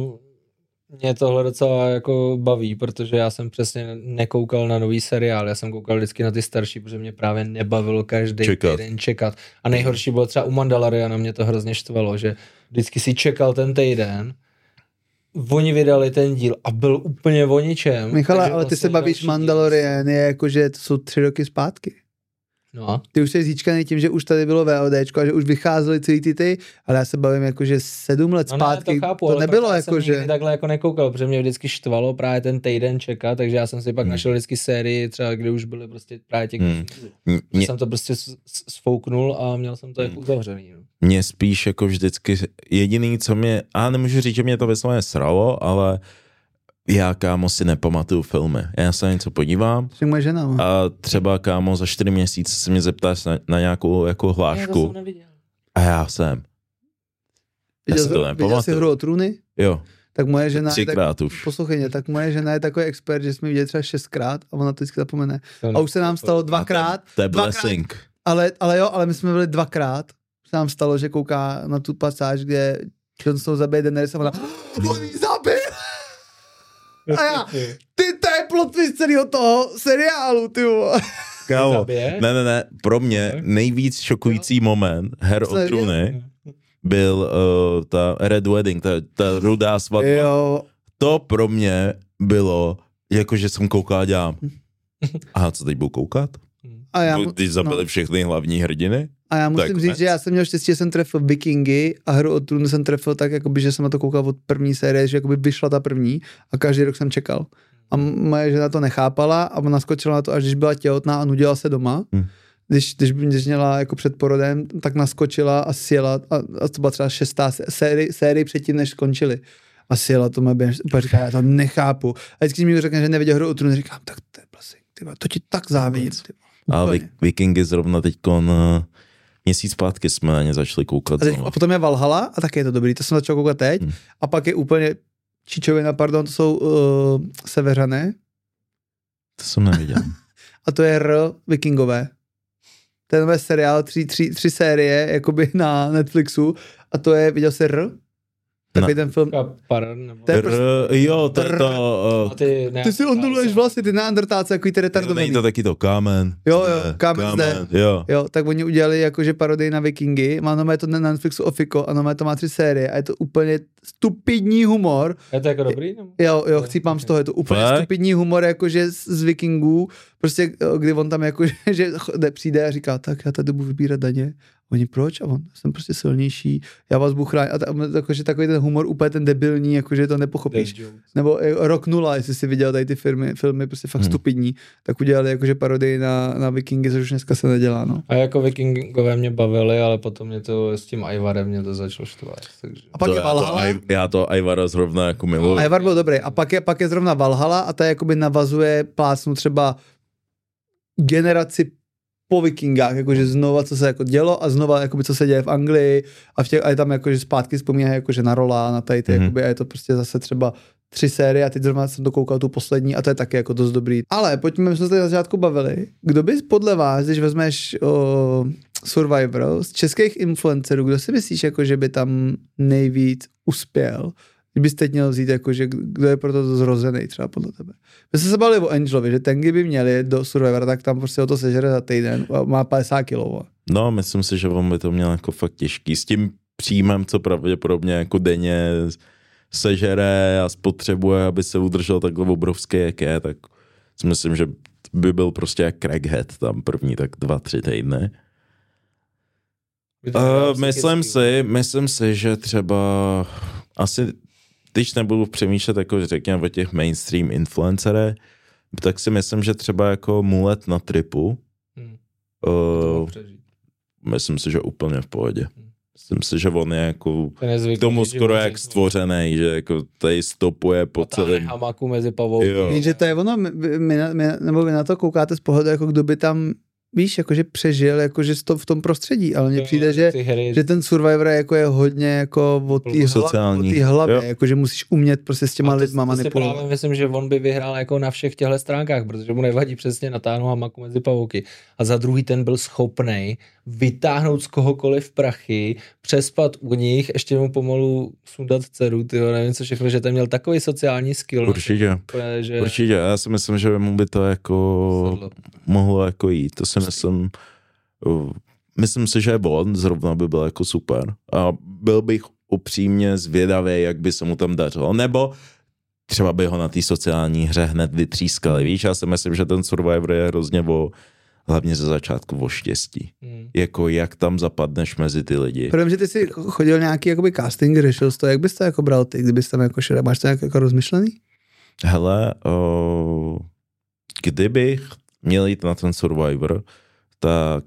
mě tohle docela jako baví, protože já jsem přesně nekoukal na nový seriál, já jsem koukal vždycky na ty starší, protože mě právě nebavilo každý týden čekat. A nejhorší bylo třeba u Mandaloriana, mě to hrozně štvalo, že vždycky si čekal ten týden, oni vydali ten díl a byl úplně o ničem. Michale, ale ty se bavíš Mandalorian, je jako, že to jsou 3 roky zpátky. No. Ty už jsi zíčkaný tím, že už tady bylo VODčko a že už vycházely celý ty, ale já se bavím jako, že 7 let zpátky, ne, to chápu, to nebylo jako, že... Já jsem takhle jako nekoukal, protože mě vždycky štvalo právě ten týden čekat, takže já jsem si pak našel vždycky sérii, třeba kde už byly prostě právě těch jsem to prostě sfouknul a měl jsem to jako uzavřený. No. Mně spíš jako vždycky jediný, co mě, nemůžu říct, že mě to vysloveně sralo, ale já, kámo, si nepamatuju filmy. Já se na něco podívám moje žena, a třeba, kámo, za 4 měsíce se mě zeptáš na nějakou jako hlášku. A já jsem. Viděl jsi Hru o trůny? Jo. Tak moje žena 3krát už. Poslouchej mě, tak moje žena je takový expert, že jsme viděli třeba 6krát a ona to vždycky zapomene. A už se nám stalo 2krát. To je blessing. Ale my jsme byli 2krát. Se nám stalo, že kouká na tu pasáž, kde Jon Snow zabije Daenerys a ona on jí zabil! A já, to je plot twist celého toho seriálu, ty vole. Kámo, ne, pro mě nejvíc šokující moment Her o trůny byl ta Red Wedding, ta rudá svatba. Jo. To pro mě bylo, jako že jsem koukal a dělám. Aha, co teď budu koukat? A já, Když zabili všechny hlavní hrdiny? A já musím říct, že já jsem měl štěstí, že jsem trefil Vikingy a Hru o trůny jsem trefil tak, jakoby, že jsem na to koukal od první série, že jakoby vyšla ta první a každý rok jsem čekal. A moje žena to nechápala a ona naskočila na to, až když byla těhotná a nudila se doma. Když měla jako před porodem, tak naskočila a sjela a to byla třeba 6. série předtím, než skončili. A sjela to mě úplně říká, já to nechápu. A vždycky mi řekne, že neviděl Hru o trůny, říkám, tak to je blesing, to ti tak závidím. A Vikingy zrovna teďkon měsíc zpátky jsme na ně začali koukat. A potom je Valhalla a taky je to dobrý, to jsem začal koukat teď. A pak je úplně Číčovina, pardon, to jsou Severané. To jsem neviděl. A to je Vikingové. To je nové seriál, tři série, jakoby na Netflixu. A to je, viděl jsi Takový ten film. Jo, ty si onduluješ vlasy, ty neandertáci, takový ty retardovaný. Není to taky to Kámen. Jo, Kámen zde. Jo, tak oni udělali jakože parodii na Vikingy. Má to na Netflixu Ofiko a to má 3 série a je to úplně stupidní humor. Je to jako dobrý? Jo, chcípám z toho, je to úplně stupidní humor jakože z Vikingů. Prostě, kdy on tam jakože přijde a říká, tak já tady budu vybírat daně. Oni proč? A on, jsem prostě silnější, já vás budu chránit. A jakože takový ten humor, úplně ten debilní, jakože to nepochopíš. Nebo Rok 0, jestli jsi viděl tady ty filmy prostě fakt stupidní, tak udělali jakože parodii na Vikingy, což už dneska se nedělá. No. A jako Vikingové mě bavili, ale potom mě to s tím Ivarem mě to začalo štvát. Takže. A pak je Valhalla. Já to Ivara zrovna jako miluji. Ivar byl dobrý. A pak je zrovna Valhalla a ta jakoby navazuje plácnu třeba generaci po Vikingách, jakože znova, co se jako dělo a znova, jakoby, co se děje v Anglii a je tam jakože zpátky vzpomínají jakože na Rola, na tady ty, jakoby, a je to prostě zase třeba 3 série a teď zrovna jsem to koukal tu poslední a to je taky jako dost dobrý. Ale pojďme, my jsme se tady na začátku bavili. Kdo by podle vás, když vezmeš Survivor z českých influencerů, kdo si myslíš, jako, že by tam nejvíc uspěl? Kdybyste teď měl vzít, jakože, kdo je proto zrozený třeba podle tebe. My jsme se bavili o Angelovi, že ten, kdyby měli do Survivora, tak tam prostě o to sežere za týden a má 50 kilo. No, myslím si, že on by to měl jako fakt těžký. S tím příjmem, co pravděpodobně jako denně sežere a spotřebuje, aby se udržel takhle obrovský, jak je, tak si myslím, že by byl prostě jak crackhead tam první tak 2-3 týdny. Myslím si, že třeba asi když nebudu přemýšlet, jako řekněme o těch mainstream influencerech, tak si myslím, že třeba jako Mulet na tripu, myslím si, že úplně v pohodě. Myslím si, že on je jako k tomu skoro jak stvořený, že jako tady stopuje po celém hamaku mezi pavouky. Jenže to je ono, vy na to koukáte z pohledu, jako kdo by tam, víš, jakože přežil, jakože v tom prostředí, ale mně přijde, že ten Survivor je hodně jako od té hlavy, jakože musíš umět prostě s těma lidma manipulovat. Právě myslím, že on by vyhrál jako na všech těchto stránkách, protože mu nevadí přesně natáhnout hamaku mezi pavouky. A za druhý ten byl schopnej vytáhnout z kohokoliv prachy, přespat u nich, ještě mu pomalu sundat dceru, nevím co všechno, že ten měl takový sociální skill. Určitě. Určitě, já si myslím, že mu by to jako mohlo jako jít, to si myslím si, že on zrovna by byl jako super a byl bych upřímně zvědavý, jak by se mu tam dařilo, nebo třeba by ho na té sociální hře hned vytřískali, víš, já si myslím, že ten Survivor je hrozně hlavně ze začátku o štěstí. Jako jak tam zapadneš mezi ty lidi. Protože že ty jsi chodil nějaký jakoby casting, řešil jsi to, jak bys to jako bral ty, kdybys tam jako šel, máš to nějak jako rozmyšlený? Hele, kdybych měl jít na ten Survivor, tak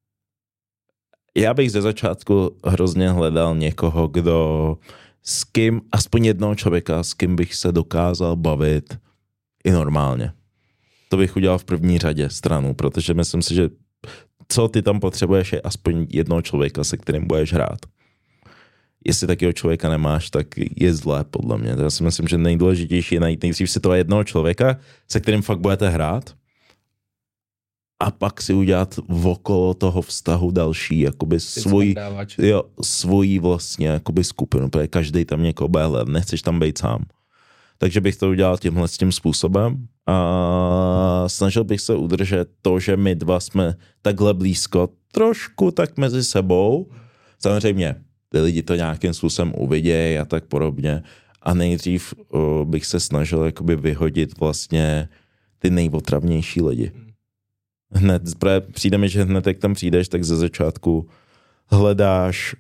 já bych ze začátku hrozně hledal někoho, kdo s kým, aspoň jednoho člověka, s kým bych se dokázal bavit i normálně. To bych udělal v první řadě stranu, protože myslím si, že co ty tam potřebuješ je aspoň jednoho člověka, se kterým budeš hrát. Jestli takového člověka nemáš, tak je zlé podle mě. Já si myslím, že nejdůležitější je najít nejdřív si toho jednoho člověka, se kterým fakt budete hrát a pak si udělat okolo toho vztahu další, jakoby svoji vlastně jakoby skupinu, protože každý tam někoho bude hledat, nechceš tam být sám. Takže bych to udělal s tím způsobem a snažil bych se udržet to, že my dva jsme takhle blízko, trošku tak mezi sebou. Samozřejmě ty lidi to nějakým způsobem uvidějí a tak podobně. A nejdřív bych se snažil jakoby vyhodit vlastně ty nejotravnější lidi. Hned, přijde mi, že hned jak tam přijdeš, tak ze začátku hledáš,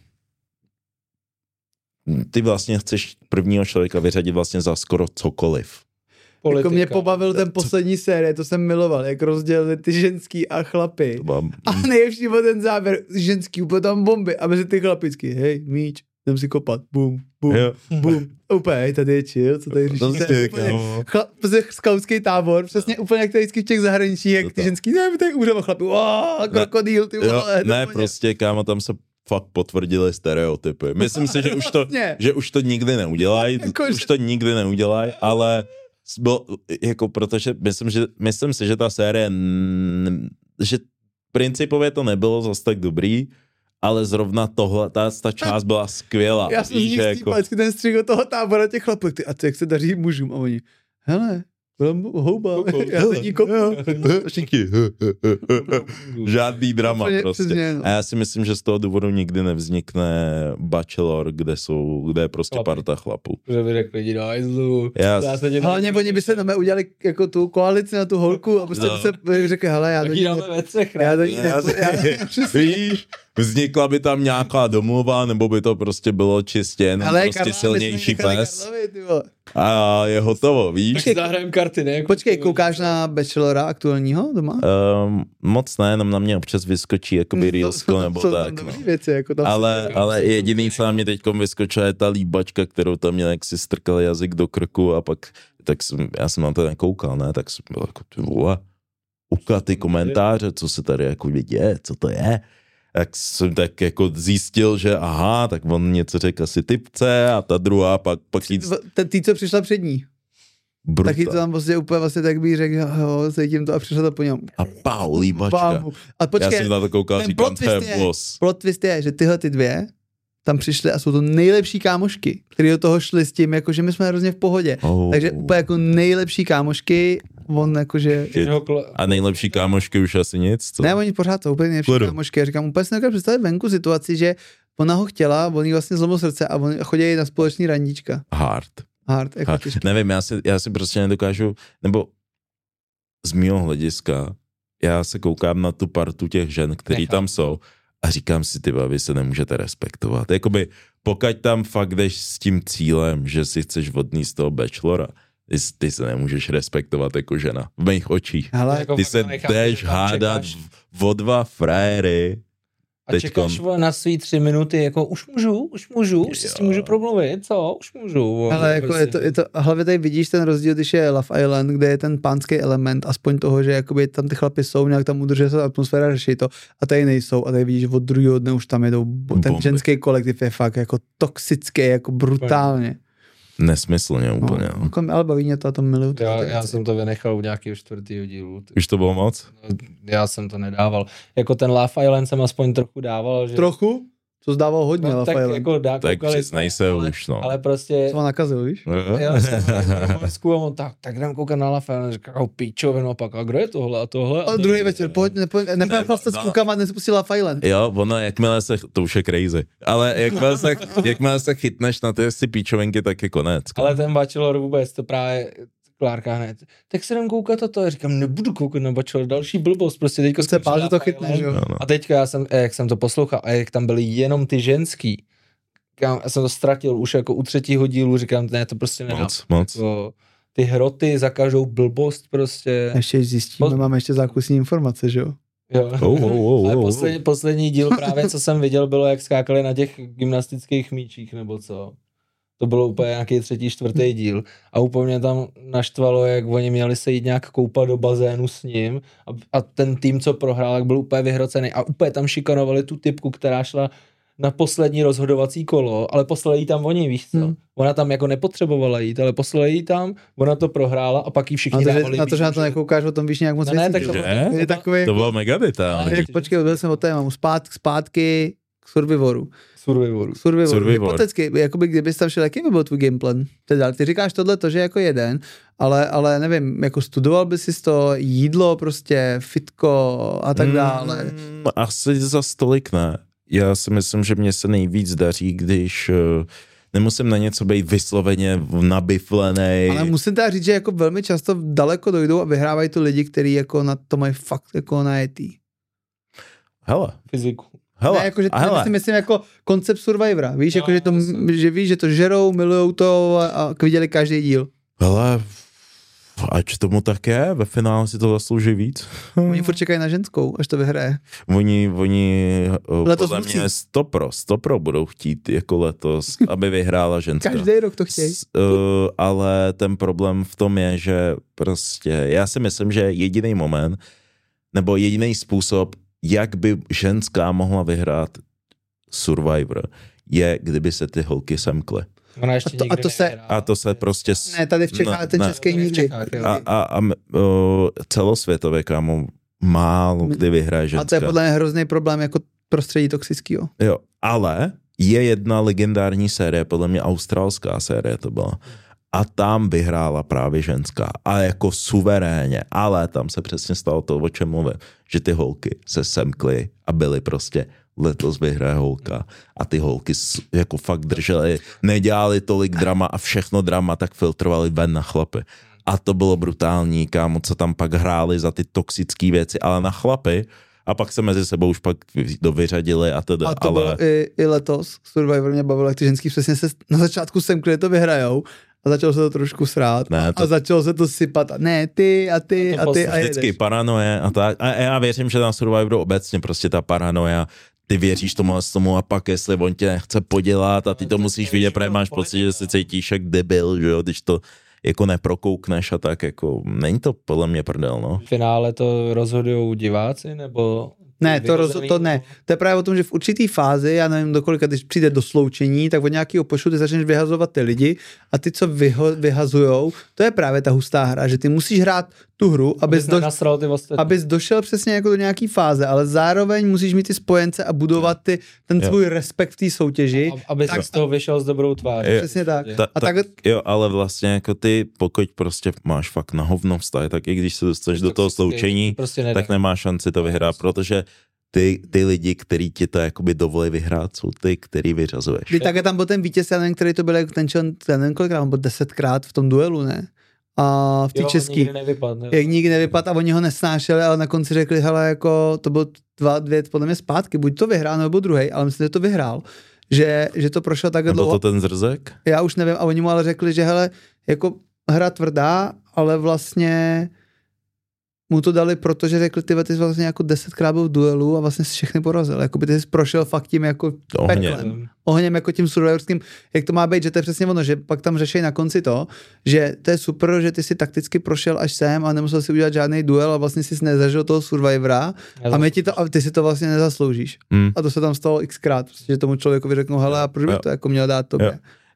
ty vlastně chceš prvního člověka vyřadit vlastně za skoro cokoliv. Politika. Jako mě pobavil ten poslední série, to jsem miloval, jak rozdělili ty ženský a chlapy. A nejlepší byl ten závěr, ženský, úplně tam bomby a mezi ty chlapicky, hej, míč, jdem si kopat, bum, bum, bum. Úplně, tady je chill, co tady řešíte. Skautský tábor, přesně úplně jak tady v těch zahraničí, jak ty ženský, ne, tady umřelo chlapi, krokodýl, ty vole. Ne, prostě, kámo, tam se fakt potvrdili stereotypy. Myslím si, že už to nikdy neudělají, ale jako protože myslím si, že ta série, že principově to nebylo zase tak dobrý, ale zrovna tohle, ta část byla skvělá. Já jsem z nich stýpal vždycky ten střih od toho tábora těch chlapů. A to jak se daří mužům? A oni, hele, houba, já se ní kopnu. Žádný drama prostě. Přesně, no. A já si myslím, že z toho důvodu nikdy nevznikne Bachelor, kde je prostě parta chlapů. Že by řekl lidi do hajzlu. Hlavně oni by se na mě udělali jako tu koalici na tu holku a prostě by se řekli, hele, já do ní Víš, vznikla by tam nějaká domluva, nebo by to prostě bylo čistě jenom prostě silnější pes. A je hotovo, víš? Tak zahrajem karty, ne? Počkej, koukáš na Bachelora aktuálního doma? Moc ne, jenom na mě občas vyskočí jakoby reelsko nebo tak. No. Věci, jako tam ale jediný, co na mě teďkom vyskočila, je ta líbačka, kterou tam měl, jak si strkal jazyk do krku a pak, já jsem na to nekoukal, ne, tak jsem byl jako, ty vole, ty komentáře, co se tady jako děje, co to je. Tak jsem tak jako zjistil, že aha, tak on něco řekl asi typce a ta druhá pak víc... Ty, co přišla před ní. Brutal. Taky to tam vlastně úplně vlastně tak bych řekl, jo, cítím to a přišla to po něm. A pau, líbačka. A počkej, já jsem na to koukal, říkám, to je boss. Plot twist je, že tyhle ty dvě tam přišly a jsou to nejlepší kámošky, který do toho šli s tím, jako že my jsme hrozně v pohodě. Takže úplně jako nejlepší kámošky, on jakože... A nejlepší kámošky už asi nic? Co? Ne, oni pořád jsou úplně nejlepší kámošky. Já říkám, úplně si nedokážu představit venku situaci, že ona ho chtěla, on jí vlastně zlomil srdce a on chodí na společný randíčka. Hard. Jako nevím, já si prostě nedokážu, nebo z mýho hlediska, já se koukám na tu partu těch žen, který tam jsou a říkám si, ty vy se nemůžete respektovat. Jakoby, pokud tam fakt jdeš s tím cílem, že si chceš odníst toho bachelora, ty se nemůžeš respektovat jako žena. V mých očích. Hele, ty se jdeš hádat o dva frajery. A čekáš na svý 3 minuty, jako už můžu, už si s tím můžu promluvit, co? Už můžu. Ale jako prostě. je to, hlavně tady vidíš ten rozdíl, když je Love Island, kde je ten pánský element, aspoň toho, že jakoby tam ty chlapy jsou, nějak tam udržuje se atmosféra, řeší to, a tady nejsou, a tady vidíš, že od druhého dne už tam jedou, ten ženský kolektiv je fakt jako toxický, jako brutálně. Nesmyslně úplně. No. Ale baví mě to a to miluju. Já jsem to vynechal u nějakého 4. dílu. Už to bylo moc? No, já jsem to nedával. Jako ten Love Island jsem aspoň trochu dával. Že... Trochu? To zdával hodně Love Island. Jako tak přiznej se už, no. Ale prostě... Co ho nakazil, víš? Já jsem a on tak jdem koukat na Love Island, říkal, píčovinu, a pak, a kdo je tohle a tohle? A druhý večer, pojď, nepojď se s klukama, nespustil Love Island. Jo, ono, jakmile se, to už je crazy, ale jakmile se chytneš na ty píčovinky, tak je konec. Ale ten Bachelor vůbec, to právě... Klárka hned, tak se jdem koukat a to. Já říkám, nebudu koukat na Bachelor, další blbost, prostě teďko se pál, že to chytne, že jo. No. A teďka jak jsem to poslouchal a jak tam byly jenom ty ženský, já jsem to ztratil už jako u 3. dílu, říkám, ne, to prostě nedám. Moc. Jako, ty hroty za každou blbost prostě. Ještě zjistíme, máme ještě zákusní informace, že jo. Jo. Ale poslední díl právě, co jsem viděl, bylo, jak skákali na těch gymnastických míčích, nebo co. To bylo úplně nějaký 3., 4. díl a úplně tam naštvalo, jak oni měli se jít nějak koupat do bazénu s ním a ten tým, co prohrál, tak byl úplně vyhrocený a úplně tam šikanovali tu typku, která šla na poslední rozhodovací kolo, ale poslali jí tam oni, víš co? Ona tam jako nepotřebovala jít, ale poslali jí tam, ona to prohrála a pak jí všichni dávali. Na to, že na to nekoukáš, o tom víš nějak moc věcí. Ne, tak je takový, to bylo mega detailní. Počkej, byl jsem o téma, zpátky k Survivoru. Hypoteticky, jakoby kdybys tam šel, jaký by byl tvůj gameplan? Teda, ty říkáš tohle, že jako jeden, ale nevím, jako studoval bys si to jídlo, prostě fitko a tak dále. Asi za stolik ne. já si myslím, že mně se nejvíc daří, když nemusím na něco být vysloveně nabiflenej. Ale musím teda říct, že jako velmi často daleko dojdou a vyhrávají to lidi, kteří jako na to mají fakt jako najetý. Hele. Fyziku. Hele. Ne, jako, že myslím jako koncept Survivora. Víš, jako, že víš, že to žerou, milujou to a viděli každý díl. Hele, ať tomu tak je, ve finále si to zaslouží víc. Oni furt čekají na ženskou, až to vyhraje. Oni letos podle mě 100% budou chtít jako letos, aby vyhrála ženská. Každý rok to chtějí. Ale ten problém v tom je, že prostě já si myslím, že jediný moment nebo jediný způsob, jak by ženská mohla vyhrát Survivor, je, kdyby se ty holky semkly. Ona ještě a to se prostě... Ne, tady v Čechách, ten český nikdy. A celosvětově, kámo, málo kdy vyhraje ženská. A to je podle mě hrozný problém jako prostředí toxického. Jo, ale je jedna legendární série, podle mě australská série to byla. A tam vyhrála právě ženská. A jako suverénně. Ale tam se přesně stalo to, o čem mluvím. Že ty holky se semkly a byly prostě letos vyhraje holka. A ty holky jako fakt držely, nedělali tolik drama a všechno drama tak filtrovali ven na chlapy. A to bylo brutální, kámo, co tam pak hráli za ty toxické věci, ale na chlapy. A pak se mezi sebou už pak vyřadili a teda. A to ale... bylo i letos. Survivor mě bavilo, jak ty ženský přesně se na začátku semkli, to vyhrajou. A začalo se to trošku srát. Ne, a začalo se to sypat. Ne, ty a ty a ty a vždycky jedeš. paranoje a tak. A já věřím, že na Survivoru obecně prostě ta paranoja, ty věříš tomu a pak jestli on tě nechce podělat a ty to musíš vidět, protože máš pocit, že se cítíš jak debil, že jo, když to jako neprokoukneš a tak jako, není to podle mě prdel, no. V finále to rozhodujou diváci, nebo... Ne, to ne. To je právě o tom, že v určitý fázi, já nevím dokolika, když přijde do sloučení, tak od nějakého počtu ty začneš vyhazovat ty lidi a ty, co vyhazujou, to je právě ta hustá hra, že ty musíš hrát tu hru, abys došel přesně jako do nějaký fáze, ale zároveň musíš mít ty spojence a budovat ten svůj respekt v té soutěži. Aby tak z toho vyšel s dobrou tváří. Přesně tak. Jo, ale vlastně jako ty, pokud prostě máš fakt na hovno vztah, tak i když se dostaneš do toho sloučení, prostě tak nemáš šanci to vyhrát, protože ty lidi, kteří ti to jakoby dovolí vyhrát, jsou ty, který vyřazuješ. Když také tam byl ten vítěz, já nevím, který to byl, jak ten nevím, kolikrát, on byl 10krát v tom duelu, ne? A v té český, jak nikdy nevypadl a oni ho nesnášeli, ale na konci řekli, hele, jako to bylo 2 podle mě zpátky, buď to vyhrál, nebo druhej, ale myslím, že to vyhrál. Že to prošlo takhle dlouho. Byl to ten zrzek? Já už nevím, a oni mu ale řekli, že hele, jako hra tvrdá, ale vlastně mu to dali, protože řekli, ty jsi vlastně jako 10krát byl v duelu a vlastně si všechny porazil. Jakoby ty jsi prošel fakt tím jako peklem. Ohněm jako tím survivorským, jak to má být, že to je přesně ono, že pak tam řeší na konci to, že to je super, že ty si takticky prošel až sem a nemusel si udělat žádný duel a vlastně si nezažil toho survivora a ty si to vlastně nezasloužíš. A to se tam stalo xkrát, prostě, že tomu člověkovi řeknou, hele, a proč by to jako měl dát tobě?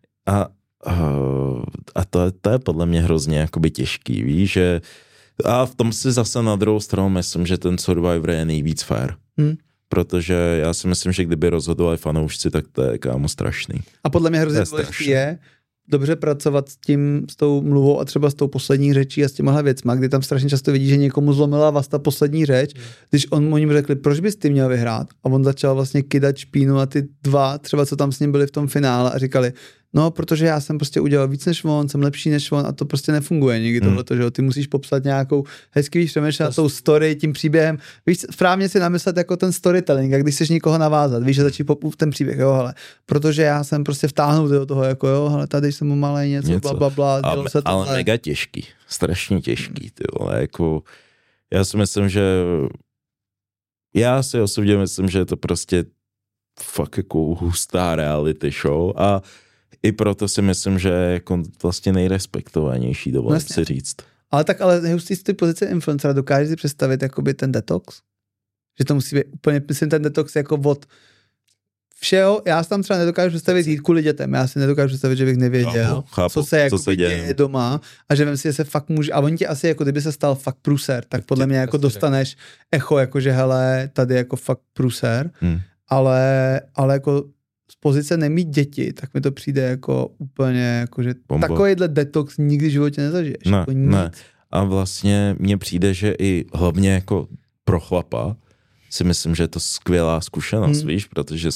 A to je podle mě hrozně jakoby těžký, víš, že a v tom si zase na druhou stranu myslím, že ten Survivor je nejvíc fair. Protože já si myslím, že kdyby rozhodovali fanoušci, tak to je kámo strašný. A podle mě hrozně důležitý je dobře pracovat s tou mluvou a třeba s tou poslední řečí a s těmahle věcma, kdy tam strašně často vidí, že někomu zlomila vás ta poslední řeč, když oni mu řekli, proč bys ty měl vyhrát? A on začal vlastně kydat špínu a ty dva, třeba co tam s ním byli v tom finále a říkali, no, protože já jsem prostě udělal víc než on, jsem lepší než on a to prostě nefunguje nikdy tohleto, že jo, ty musíš popsat nějakou hezký přemýšlet na tou story, tím příběhem, víš, správně si namyslet jako ten storytelling, jak když chceš někoho navázat, víš, že začít ten příběh, jo, hele, protože já jsem prostě vtáhnul do toho, jako jo, hele, tady jsem mu malej něco, blablabla, dělal se tohle. Ale mega těžký, strašně těžký, ty vole, jako, já si myslím, že já si osobně myslím, že je to prostě fakt jako hustá reality show a i proto si myslím, že je jako vlastně nejrespektovanější, dovolím si říct. Ale hustý z té pozice influencera, dokážeš si představit jakoby ten detox? Že to musí být úplně, myslím, ten detox jako od všeho, já si tam třeba nedokážu představit jít kvůli dětem, já si nedokážu představit, že bych nevěděl, co se děje doma a že vím si, že se fakt může, a oni ti asi, jako kdyby se stal fakt průser, tak podle mě jako dostaneš echo, jako že hele, tady jako fakt průser, ale jako z pozice nemít děti, tak mi to přijde jako úplně, jako že takovýhle detox nikdy v životě nezažiješ. Ne, jako ne. A vlastně mně přijde, že i hlavně jako pro chlapa si myslím, že je to skvělá zkušenost, víš, protože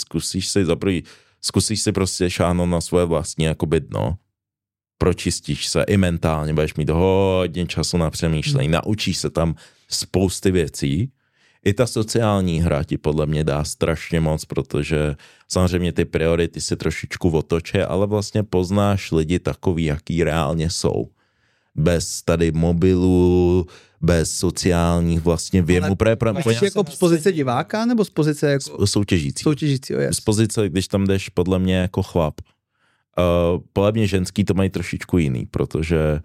zkusíš si prostě šáhnout na svoje vlastní jakoby dno, pročistíš se i mentálně, budeš mít hodně času na přemýšlení, naučíš se tam spousty věcí. I ta sociální hra ti podle mě dá strašně moc, protože samozřejmě ty priority si trošičku otoče, ale vlastně poznáš lidi takový, jaký reálně jsou. Bez tady mobilu, bez sociálních vlastně věmů. Máš jako z pozice diváka, nebo z pozice jako... Soutěžící. Yes. Z pozice, když tam jdeš podle mě jako chlap. Podle mě ženský to mají trošičku jiný, protože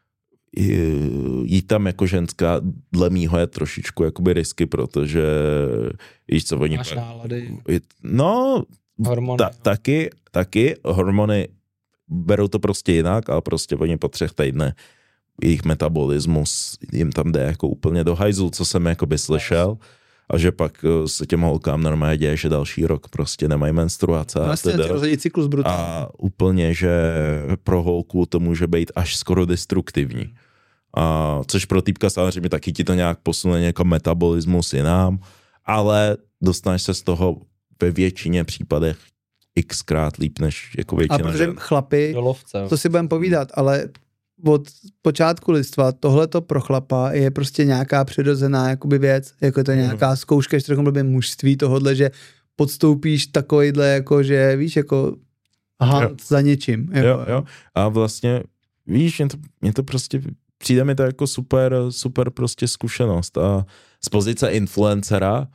jít tam jako ženská dle mýho je trošičku jakoby risky, protože víš co, oni... Máš nálady. No, hormony. Taky hormony berou to prostě jinak, ale prostě oni po 3 týdnech jejich metabolismus jim tam jde jako úplně do hajzlu, co jsem jakoby slyšel. A že pak se těm holkám normálně děje, že další rok prostě nemají menstruace. Cyklus brutální. A úplně, že pro holku to může být až skoro destruktivní. A což pro týpka samozřejmě taky ti to nějak posune někam metabolismus jinam, ale dostaneš se z toho ve většině případech xkrát líp než jako většina. A protože chlapi, to si budeme povídat, ale od počátku lidstva tohleto pro chlapa je prostě nějaká přirozená jakoby věc, jako je to nějaká zkouška, že to mužství tohodle, že podstoupíš takovýhle, jako že víš, jako za něčím. Jako, jo. A vlastně, víš, mě to prostě přijde mi to jako super prostě zkušenost a z pozice influencera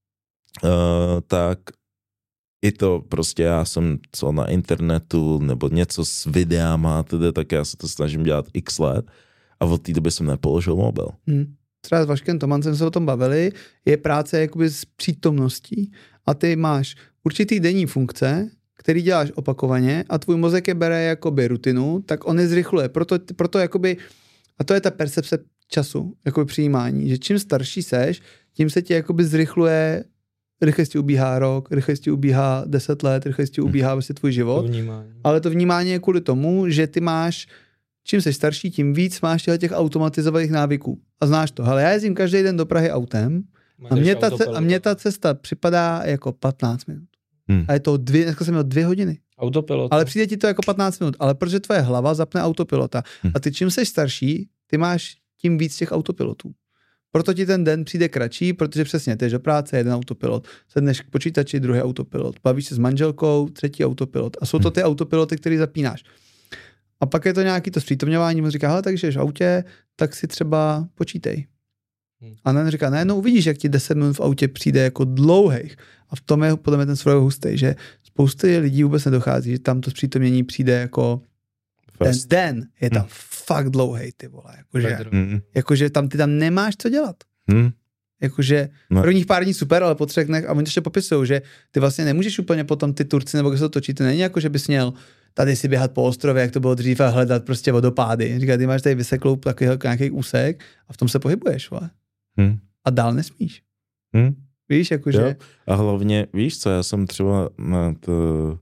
tak i to prostě já jsem co na internetu nebo něco s videama tedy, tak já se to snažím dělat x let a od té doby jsem nepoložil mobil. Třeba s Vaškem Tomancem se o tom bavili, je práce jakoby s přítomností a ty máš určitý denní funkce, který děláš opakovaně a tvůj mozek je bere jakoby rutinu, tak on je zrychluje. Proto jakoby, a to je ta percepce času, jakoby přijímání, že čím starší seš, tím se ti jakoby zrychluje, rychle ti ubíhá rok, rychle ti ubíhá 10 let, rychle ti ubíhá vlastně tvůj život. Ale to vnímání je kvůli tomu, že ty máš, čím jsi starší, tím víc máš těch automatizovaných návyků. A znáš to. Hele, já jezdím každý den do Prahy autem a mně ta cesta připadá jako 15 minut. A je to dneska jsem měl 2 hodiny. Autopilot. Ale přijde ti to jako 15 minut. Ale protože tvoje hlava zapne autopilota. A ty čím jsi starší, ty máš tím víc těch autopilotů. Proto ti ten den přijde kratší, protože přesně jdeš do práce, 1 autopilot, sedneš k počítači, 2 autopilot, bavíš se s manželkou, 3 autopilot. A jsou to ty autopiloty, který zapínáš. A pak je to nějaký to zpřítomňování, on říká, hele, takže jsi v autě, tak si třeba počítej. A ten říká, no uvidíš, jak ti 10 minut v autě přijde jako dlouhých. A v tom je podle mě ten svůj hustý, že spousty lidí vůbec nedochází, že tam to zpřítomnění přijde jako ten den je tam fakt dlouhej, ty vole. Jakože tam ty tam nemáš co dělat. Jakože prvních pár dní super, ale po 3 dnech, a oni ještě popisují, že ty vlastně nemůžeš úplně potom ty Turci, nebo když se to točí, to není jako, že bys měl tady si běhat po ostrově, jak to bylo dřív, a hledat prostě vodopády. Říká, ty máš tady vyseklou takový nějaký úsek a v tom se pohybuješ, vole. A dál nesmíš. Víš, jakože... Jo. A hlavně, víš co, já jsem třeba na to,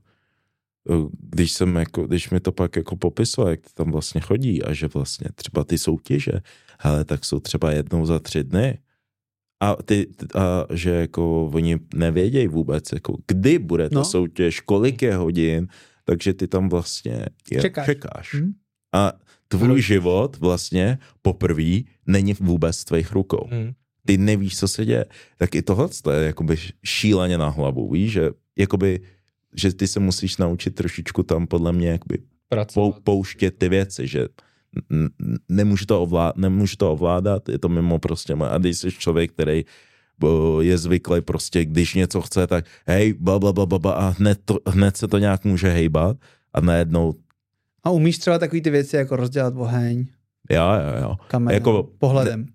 když mi to pak jako popisoval, jak to tam vlastně chodí a že vlastně třeba ty soutěže, hele, tak jsou třeba jednou za 3 dny a že jako oni nevědějí vůbec, jako kdy bude ta soutěž, kolik je hodin, takže ty tam vlastně čekáš. A tvůj život vlastně poprvé není vůbec v tvých rukou. Ty nevíš, co se děje. Tak i tohle je jakoby šíleně na hlavu, víš, že jakoby, že ty se musíš naučit trošičku tam podle mě jakoby pouštět ty věci, že nemůžu to ovládat, je to mimo prostě. A když jsi člověk, který je zvyklý prostě, když něco chce, tak hej, a hned se to nějak může hejbat a najednou... A umíš třeba takový ty věci, jako rozdělat oheň? Jo. Kamerou, jako, pohledem.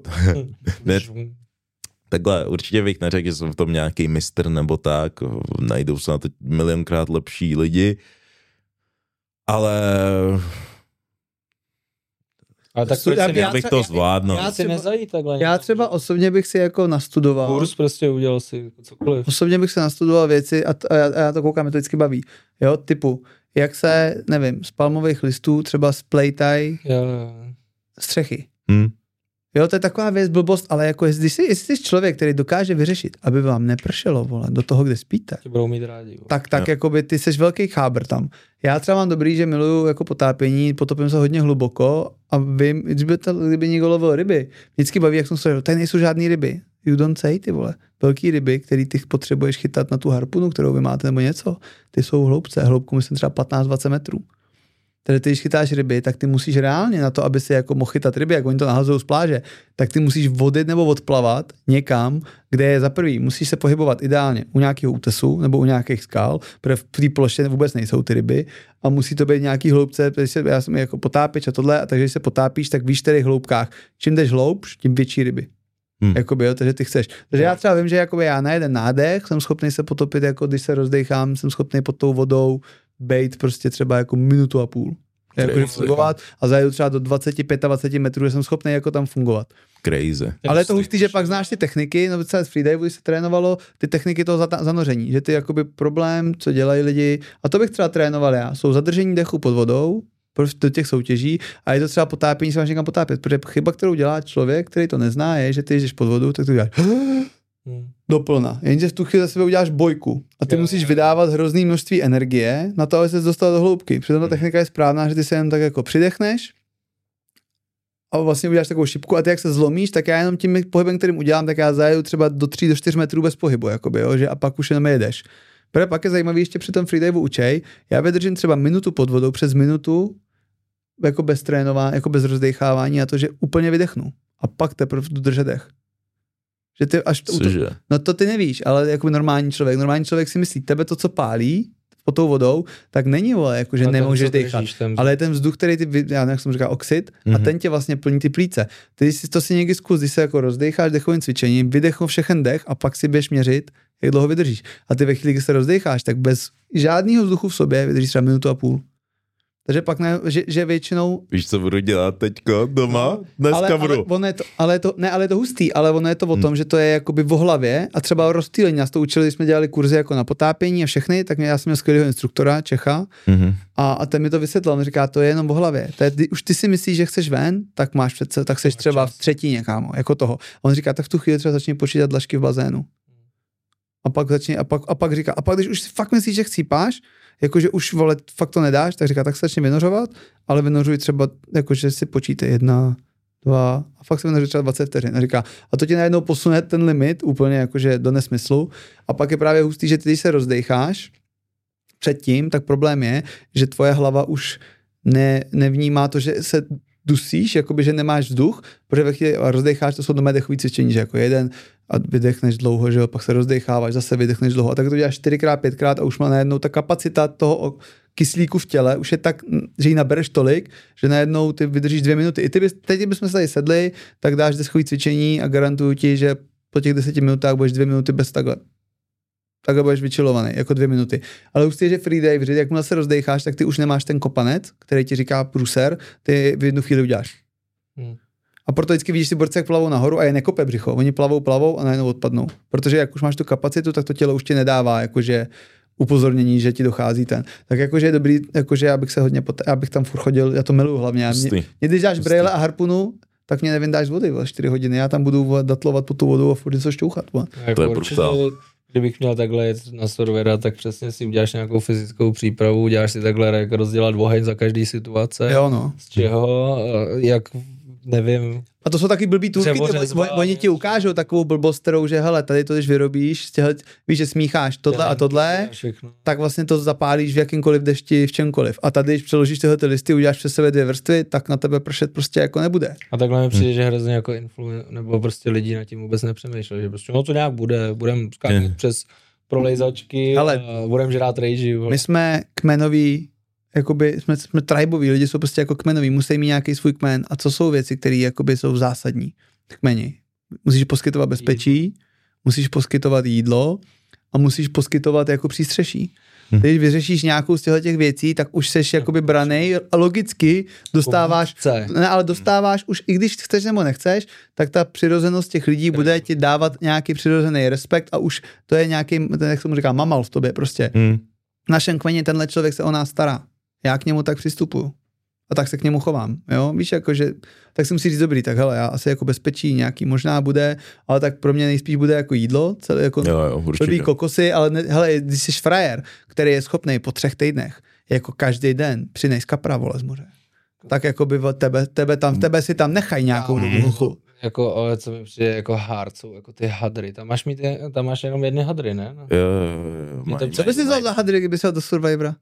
Takhle, určitě bych neřekl, že jsem v tom nějaký mistr nebo tak, najdou se na to milionkrát lepší lidi, ale tak já bych to zvládnul. Já třeba osobně bych si jako nastudoval. Kurz prostě udělal si cokoliv. Osobně bych si nastudoval věci a já to koukám, mě to vždycky baví. Jo, typu, jak se, nevím, z palmových listů třeba splejtaj střechy. Jo, to je taková věc, blbost, ale jako jestli jsi člověk, který dokáže vyřešit, aby vám nepršelo, vole, do toho, kde spíte. Tě budou mít rádi. Tak jakoby ty seš velký chábr tam. Já třeba mám dobrý, že miluju jako potápění, potopím se hodně hluboko a vím, kdyby někdo lovil ryby, vždycky baví, jak jsem se tady nejsou žádný ryby. You don't say, ty vole. Velký ryby, který ty potřebuješ chytat na tu harpunu, kterou vy máte, nebo něco, ty jsou v hloubce. Hloubku myslím třeba 15-20 metrů. Tedy ty, když chytáš ryby, tak ty musíš reálně na to, aby si jako mohl chytat ryby, jak oni to nahazují z pláže, tak ty musíš vodit nebo odplavat někam, kde je za prvý, musíš se pohybovat ideálně u nějakého útesu nebo u nějakých skal, protože v té ploše vůbec nejsou ty ryby a musí to být nějaký hloubce, protože já jsem jako potápěč a tohle, a takže když se potápíš, tak víš v kterých hloubkách. Čím jdeš hloubš, tím větší ryby. Jakoby, jo, takže ty chceš. Takže já třeba vím, že jakoby já na jeden nádech jsem schopný se potopit, jako když se rozdechám, jsem schopný pod tou vodou bejt prostě třeba jako minutu a půl. Jakože fungovat a zajedu třeba do 20-25 metrů, že jsem schopný jako tam fungovat. Crazy. Ale je to hustý, že pak znáš ty techniky, no třeba z freedive, když se trénovalo, ty techniky toho zanoření, že ty jakoby problém, co dělají lidi, a to bych třeba trénoval já, jsou zadržení dechu pod vodou, do těch soutěží a je to třeba potápění, se máš někam potápět, protože chyba, kterou dělá člověk, který to nezná, je, že ty jdeš pod vodu, tak to děláš doplna. Jenže v tu chvíli za sebe uděláš bojku a ty musíš vydávat hrozný množství energie na to, aby se dostal do hloubky. Přitom ta technika je správná, že ty se jen tak jako přidechneš a vlastně uděláš takovou šipku a ty jak se zlomíš, tak já jenom tím pohybem, kterým udělám, tak já zajedu třeba do 3 do 4 metrů bez pohybu, jakoby, jo, že a pak už jenom jedeš. Protože pak je zajímavý ještě při tom freediveu učej, já vydržím třeba minutu pod vodou, přes minutu jako bez trénování, jako bez rozdechávání a to, že úplně vydechnu a pak teprve držet dech. Že ty až no to ty nevíš, ale jako normální člověk si myslí, tebe to, co pálí pod tou vodou, tak není, vole, jako že nemůžeš dechat, ale je ten vzduch, který ty, já jak jsem říkal, oxid, a ten tě vlastně plní ty plíce. Ty to si někdy zkus, když se jako rozdecháš dechovým cvičením, vydechnu všechen dech a pak si běž měřit, jak dlouho vydržíš. A ty ve chvíli, kdy se rozdecháš, tak bez žádného vzduchu v sobě vydržíš třeba minutu a půl. Takže pak ne, že většinou... Víš, co budu dělat teďko doma? Dneska budu. Ale je to hustý, ale ono je to o tom, že to je jakoby v hlavě a třeba o rozptýlení. Nás to učili, když jsme dělali kurzy jako na potápění a všechny, tak já jsem měl skvělého instruktora, Čecha, a ten mi to vysvětlil, on říká, to je jenom v hlavě. To je, už ty si myslíš, že chceš ven, tak máš přece, tak seš třeba v třetině, kámo, jako toho. On říká, tak v tu chvíli třeba začni počítat dlažky v bazénu. A pak říká, a pak když už si fakt myslíš, že chcípáš, jakože už, vole, fakt to nedáš, tak říká, tak se začni vynořovat, ale vynořuj třeba, jakože si počítej 1, 2, a fakt se vynořuj třeba 20 vteřin. A říká, a to ti najednou posune ten limit úplně jakože do nesmyslu. A pak je právě hustý, že ty, když se rozdecháš předtím, tak problém je, že tvoje hlava už nevnímá to, že se dusíš, jakoby, že nemáš vzduch, protože ve chvíli rozdecháš, to jsou doma dechový cvičení, že jako jeden a vydechneš dlouho, že jo, pak se rozdecháváš, zase vydechneš dlouho a tak to děláš 4x, 5x a už má najednou ta kapacita toho kyslíku v těle, už je tak, že ji nabereš tolik, že najednou ty vydržíš 2 minuty. I teď bychom se tady sedli, tak dáš dechový cvičení a garantuju ti, že po těch 10 minutách budeš 2 minuty bez takhle budeš vyčilovaný, jako 2 minuty. Ale už je freedive, že jakmile se rozdecháš, tak ty už nemáš ten kopanec, který ti říká průser, ty v jednu chvíli uděláš. A proto vždycky vidíš si borce, jak plavou nahoru a je nekope břicho. Oni plavou a najednou odpadnou. Protože jak už máš tu kapacitu, tak to tělo už ti nedává jakože upozornění, že ti dochází ten. Tak jakože je dobrý, jakože já bych tam furt chodil, já to miluju hlavně. Když dáš brejle a harpunu, tak mě nevyndáš z vody, 4 hodiny. Já tam budu datlovat po tu vodu a furt něco šťouchat. To je brutál. Kdybych měl takhle jet na servera, tak přesně si uděláš nějakou fyzickou přípravu, uděláš si takhle jak rozdělat oheň za každý situace. Jo, no. Z čeho, jak, nevím. A to jsou taky blbý tůlky, oni ti ukážou takovou blbost, kterou, že hele, tady to, když vyrobíš, víš, že smícháš tohle a tohle, tak vlastně to zapálíš v jakýmkoliv dešti, v čemkoliv. A tady, když přeložíš tyhle ty listy, uděláš přes sebe 2 vrstvy, tak na tebe pršet prostě jako nebude. A takhle mi přijde, že hrozně jako nebo prostě lidi nad tím vůbec nepřemýšleli, že prostě no to nějak bude, budeme skákat přes prolejzačky a budeme žrát rejži. My jsme kmenoví, jakoby jsme triboví, lidi jsou prostě jako kmenoví, musí mít nějaký svůj kmen. A co jsou věci, které jakoby jsou zásadní v kmeni? Musíš poskytovat bezpečí, musíš poskytovat jídlo a musíš poskytovat jako přístřeší. Když vyřešíš nějakou z těch věcí, tak už seš jakoby branej a logicky dostáváš, ale dostáváš už, i když chceš nebo nechceš, tak ta přirozenost těch lidí bude ti dávat nějaký přirozený respekt a už to je nějaký, jak se mu říká, mamal v tobě prostě. V našem kmeni tenhle člověk se o nás stará. Já k němu tak přistupuju. a tak se k němu chovám, jo, víš, jakože, tak si musí říct dobrý, tak hele, já asi jako bezpečí nějaký možná bude, ale tak pro mě nejspíš bude jako jídlo, celé jako blbý kokosy, ale ne, hele, když jsi frajer, který je schopný po 3 týdnech, jako každý den přinej kapra, vole, z moře, tak jako by tebe si tam nechají nějakou dobu. Jako, ale co mi přijde jako hard, jsou jako ty hadry. Tam máš jenom jedny hadry, ne? No. Jo. Co bys si vzal za hadry, kdyby jsi do Survivora?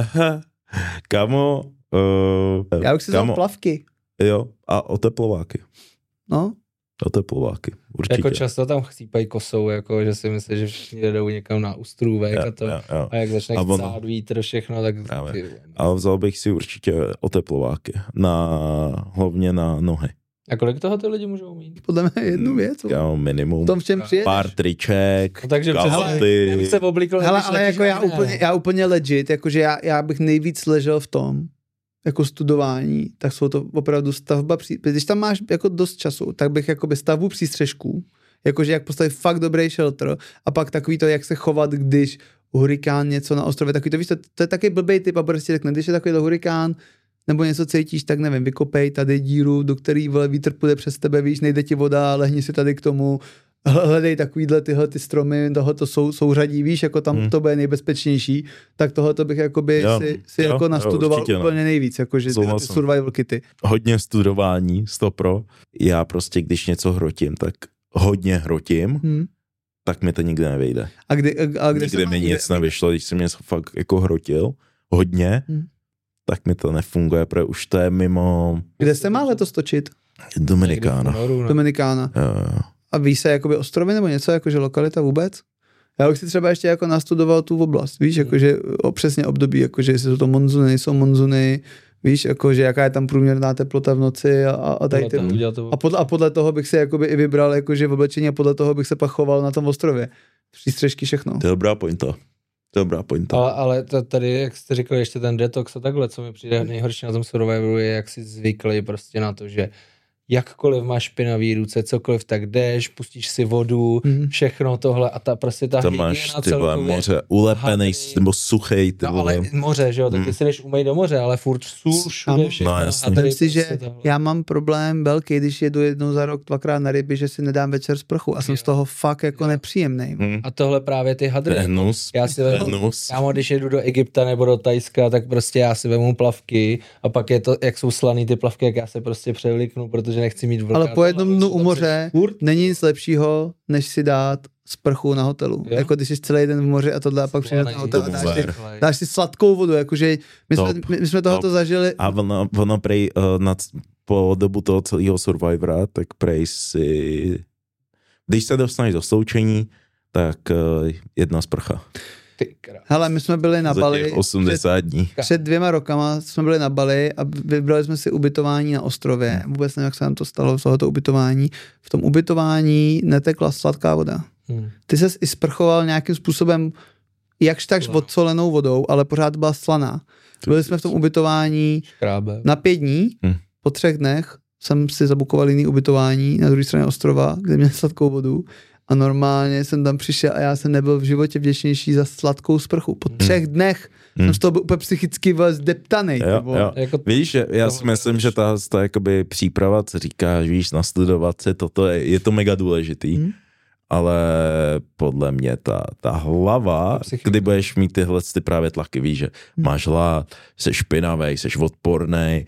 Kámo. Já bych si vzal plavky. Jo, a oteplováky. No. Oteplováky, určitě. Jako často tam chcípají kosou, jako, že si myslí, že všichni jdou někam na ostrůvek a to. Jo. A jak začne chcát vítr všechno, tak... Ale vzal bych si určitě oteplováky. Hlavně na nohy. A kolik toho ty lidi můžou mít? Podle mě jednu věc. Já minimum. V tom, v čem přijedeš. Pár triček, no, takže kalhoty. Já bych se oblíkl. Hele, ale jako já úplně legit, jakože já bych nejvíc ležel v tom, jako studování, tak jsou to opravdu stavba, když tam máš jako dost času, tak bych jakoby stavbu přístřežků, jakože jak postavit fakt dobrý shelter a pak takový to, jak se chovat, když hurikán něco na ostrově, takový to, víš, to je taky blbej typ a prostě řekne, když je takový hurikán, nebo něco cítíš, tak nevím, vykopej tady díru, do který vítr půjde přes tebe, víš, nejde ti voda, lehni si tady k tomu, hledej takovýhle tyhle ty stromy, tohoto souřadí, víš, jako tam to bude nejbezpečnější, tak tohoto bych jakoby si jako nastudoval úplně nejvíc, jakože ty survival kity. Hodně studování, 100%. Já prostě, když něco hrotím, tak hodně hrotím, tak mi to nikdy nevejde. A kde mi nic nevyšlo, když jsem něco fakt jako hrotil, hodně, tak mi to nefunguje, protože už to je mimo... Kde se má letos točit? Dominikána. Jo. A ví se jakoby ostrovy nebo něco, jakože lokalita vůbec? Já bych si třeba ještě jako nastudoval tu oblast, víš, jakože přesně období, jakože jestli jsou to monzuny, nejsou monzuny, víš, jakože jaká je tam průměrná teplota v noci a tady ty. A podle toho bych si jakoby i vybral jakože v oblečení a podle toho bych se pak choval na tom ostrově. Přístřežky, všechno. To je dobrá pointa. Ale tady, jak jste říkali, ještě ten detox a takhle, co mi přijde nejhorší na tom Survivoru, je, jak si zvyklý prostě na to, že jakkoliv máš špinavý ruce, cokoliv, tak jdeš, pustíš si vodu, všechno tohle a ta prostě ta hygiena celkově. To máš moře ulepenej nebo suchej. No ale moře, že jo, tak ty si jdeš umýt do moře, ale furt sůl všude všechno. No jasně. Myslím si, že já mám problém velký, když jedu jednou za rok, 2krát na ryby, že si nedám večer sprchu a jsem z toho fakt jako nepříjemnej. A tohle právě ty hadry. Já si vemu, když jedu do Egypta nebo do Thajska, tak prostě já si vemu plavky a pak je to, jak jsou slaný ty plavky, jak já se prostě převlíknu, protože nechci mít vlka. Ale po jednom dnu u moře není nic lepšího, než si dát sprchu na hotelu. Jo? Jako když jsi celý den v moři a tohle a pak přijdeš na hotel a dáš si sladkou vodu, jakože my jsme tohoto zažili. A ono prej po dobu toho celého Survivora, tak prej si, když se dostaneš do sloučení, tak jedna sprcha. Hele, my jsme byli na Bali 80 dní. Před 2 rokama jsme byli na Bali a vybrali jsme si ubytování na ostrově. Vůbec nevím, jak se nám to stalo z tohoto ubytování. V tom ubytování netekla sladká voda. Ty ses i sprchoval nějakým způsobem jakž takž odsolenou vodou, ale pořád byla slaná. Byli jsme v tom ubytování na 5 dní. Po 3 dnech jsem si zabukoval jiný ubytování na druhé straně ostrova, kde měl sladkou vodu. A normálně jsem tam přišel a já jsem nebyl v životě vděčnější za sladkou sprchu. Po 3 dnech jsem z toho byl úplně psychicky zdeptanej. Jo. Jako... Víš, já si myslím, že ta jakoby příprava, co říkáš, víš, nastudovat se, je to mega důležitý. Ale podle mě ta hlava, kdy budeš mít tyhle ty právě tlaky, víš, že máš hlad, jsi špinavej, jsi odpornej,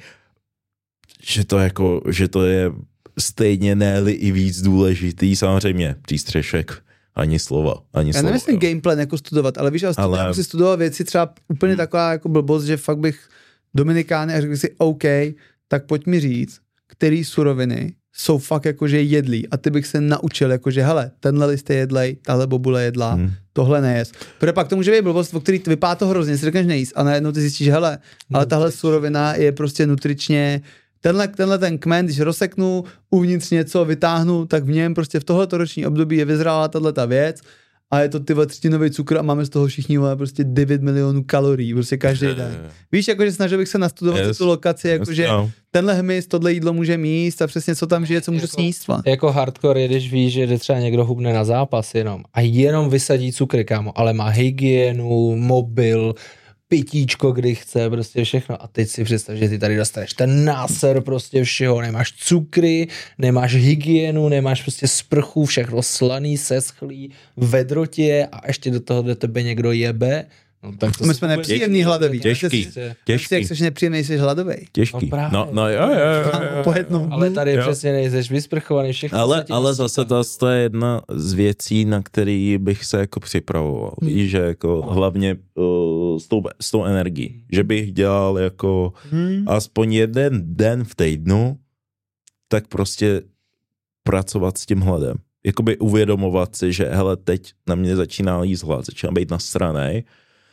že to je stejně ne-li i víc důležitý, samozřejmě přístřešek, ani slova. Já nemyslím gameplan jako studovat, ale víš, já musím studovat věci třeba úplně taková jako blbost, že fakt bych Dominikány a řekl si OK, tak pojď mi říct, který suroviny jsou fakt jakože jedlí a ty bych se naučil, jakože hele, tenhle list je jedlej, tahle bobule jedlá, tohle nejest. Protože pak to může být blbost, o který vypadá to hrozně, si řekneš nejíst a najednou ty zjistíš, hele, ale tahle surovina je prostě nutričně, tenhle ten kmen, když rozseknu, uvnitř něco vytáhnu, tak v něm prostě v tohleto roční období je vyzrála tato věc a je to ty 3tinový cukr a máme z toho všichni prostě 9 milionů kalorií, prostě každý den. Víš, jakože snažil bych se nastudovat tu lokaci, jakože tenhle hmyz, tohle jídlo může míst a přesně co tam žije, co může sníst. Jako hardcore je, když víš, že jde třeba někdo hubne na zápas jenom a jenom vysadí cukry, kámo, ale má hygienu, mobil, pitíčko, kdy chce, prostě všechno. A teď si představ, že ty tady dostaneš ten náser prostě všeho, nemáš cukry, nemáš hygienu, nemáš prostě sprchu, všechno slaný, seschlý, ve drotě a ještě do toho do tebe někdo jebe. No, tak to my jsme nepříjemný hladový. Těžký. Jak jsi nepříjemný, jsi hladový. Těžký. No, Jo. Ale tady přesně nejseš vysprchovaný, všechno. Ale zase to je jedna z věcí, na který bych se jako připravoval. Víš, že jako hlavně s tou energií. Že bych dělal jako aspoň jeden den v týdnu, tak prostě pracovat s tím hladem. Jakoby uvědomovat si, že hele, teď na mě začíná jíst hlad, začíná být nasranej,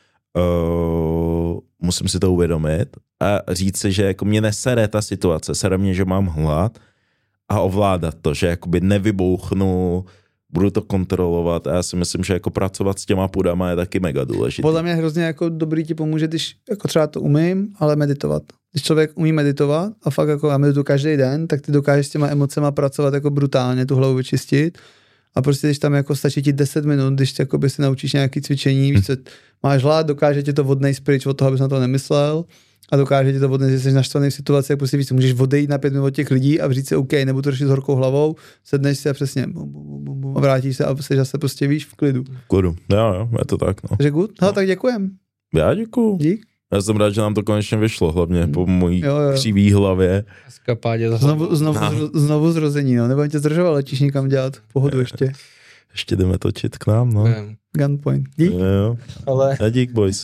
musím si to uvědomit a říct si, že jako mě nesere ta situace, sere mě, že mám hlad a ovládat to, že jakoby nevybouchnu, budu to kontrolovat a já si myslím, že jako pracovat s těma pudama je taky mega důležitý. Podle mě hrozně jako dobrý ti pomůže, když jako třeba to umím, ale meditovat. Když člověk umí meditovat a fakt jako já medituju každý den, tak ty dokážeš s těma emocema pracovat jako brutálně, tu hlavu vyčistit. A prostě když tam jako stačí ti 10 minut, když jako by si naučíš nějaké cvičení, víš co, máš hlad, dokáže ti to odnejst pryč od toho, abys na to nemyslel a dokáže ti to odnejst, že jsi naštvaný v situaci, jak prostě víš, můžeš odejít na 5 minut od těch lidí a říct si OK, nebudu to řešit s horkou hlavou, sedneš si a přesně a vrátíš se a jsi zase prostě víš v klidu. Jo, je to tak, no. Takže good? No, tak děkujem. Já děkuju. Dík. Já jsem rád, že nám to konečně vyšlo, hlavně po mojí křivý hlavě. Skapádě Znovu zrození, no. Nebudem tě zdržovat, letíš někam dělat pohodu ještě. Ještě jdeme točit k nám, no. Gunpoint. Dík. Jo. Ale... A dík, boys.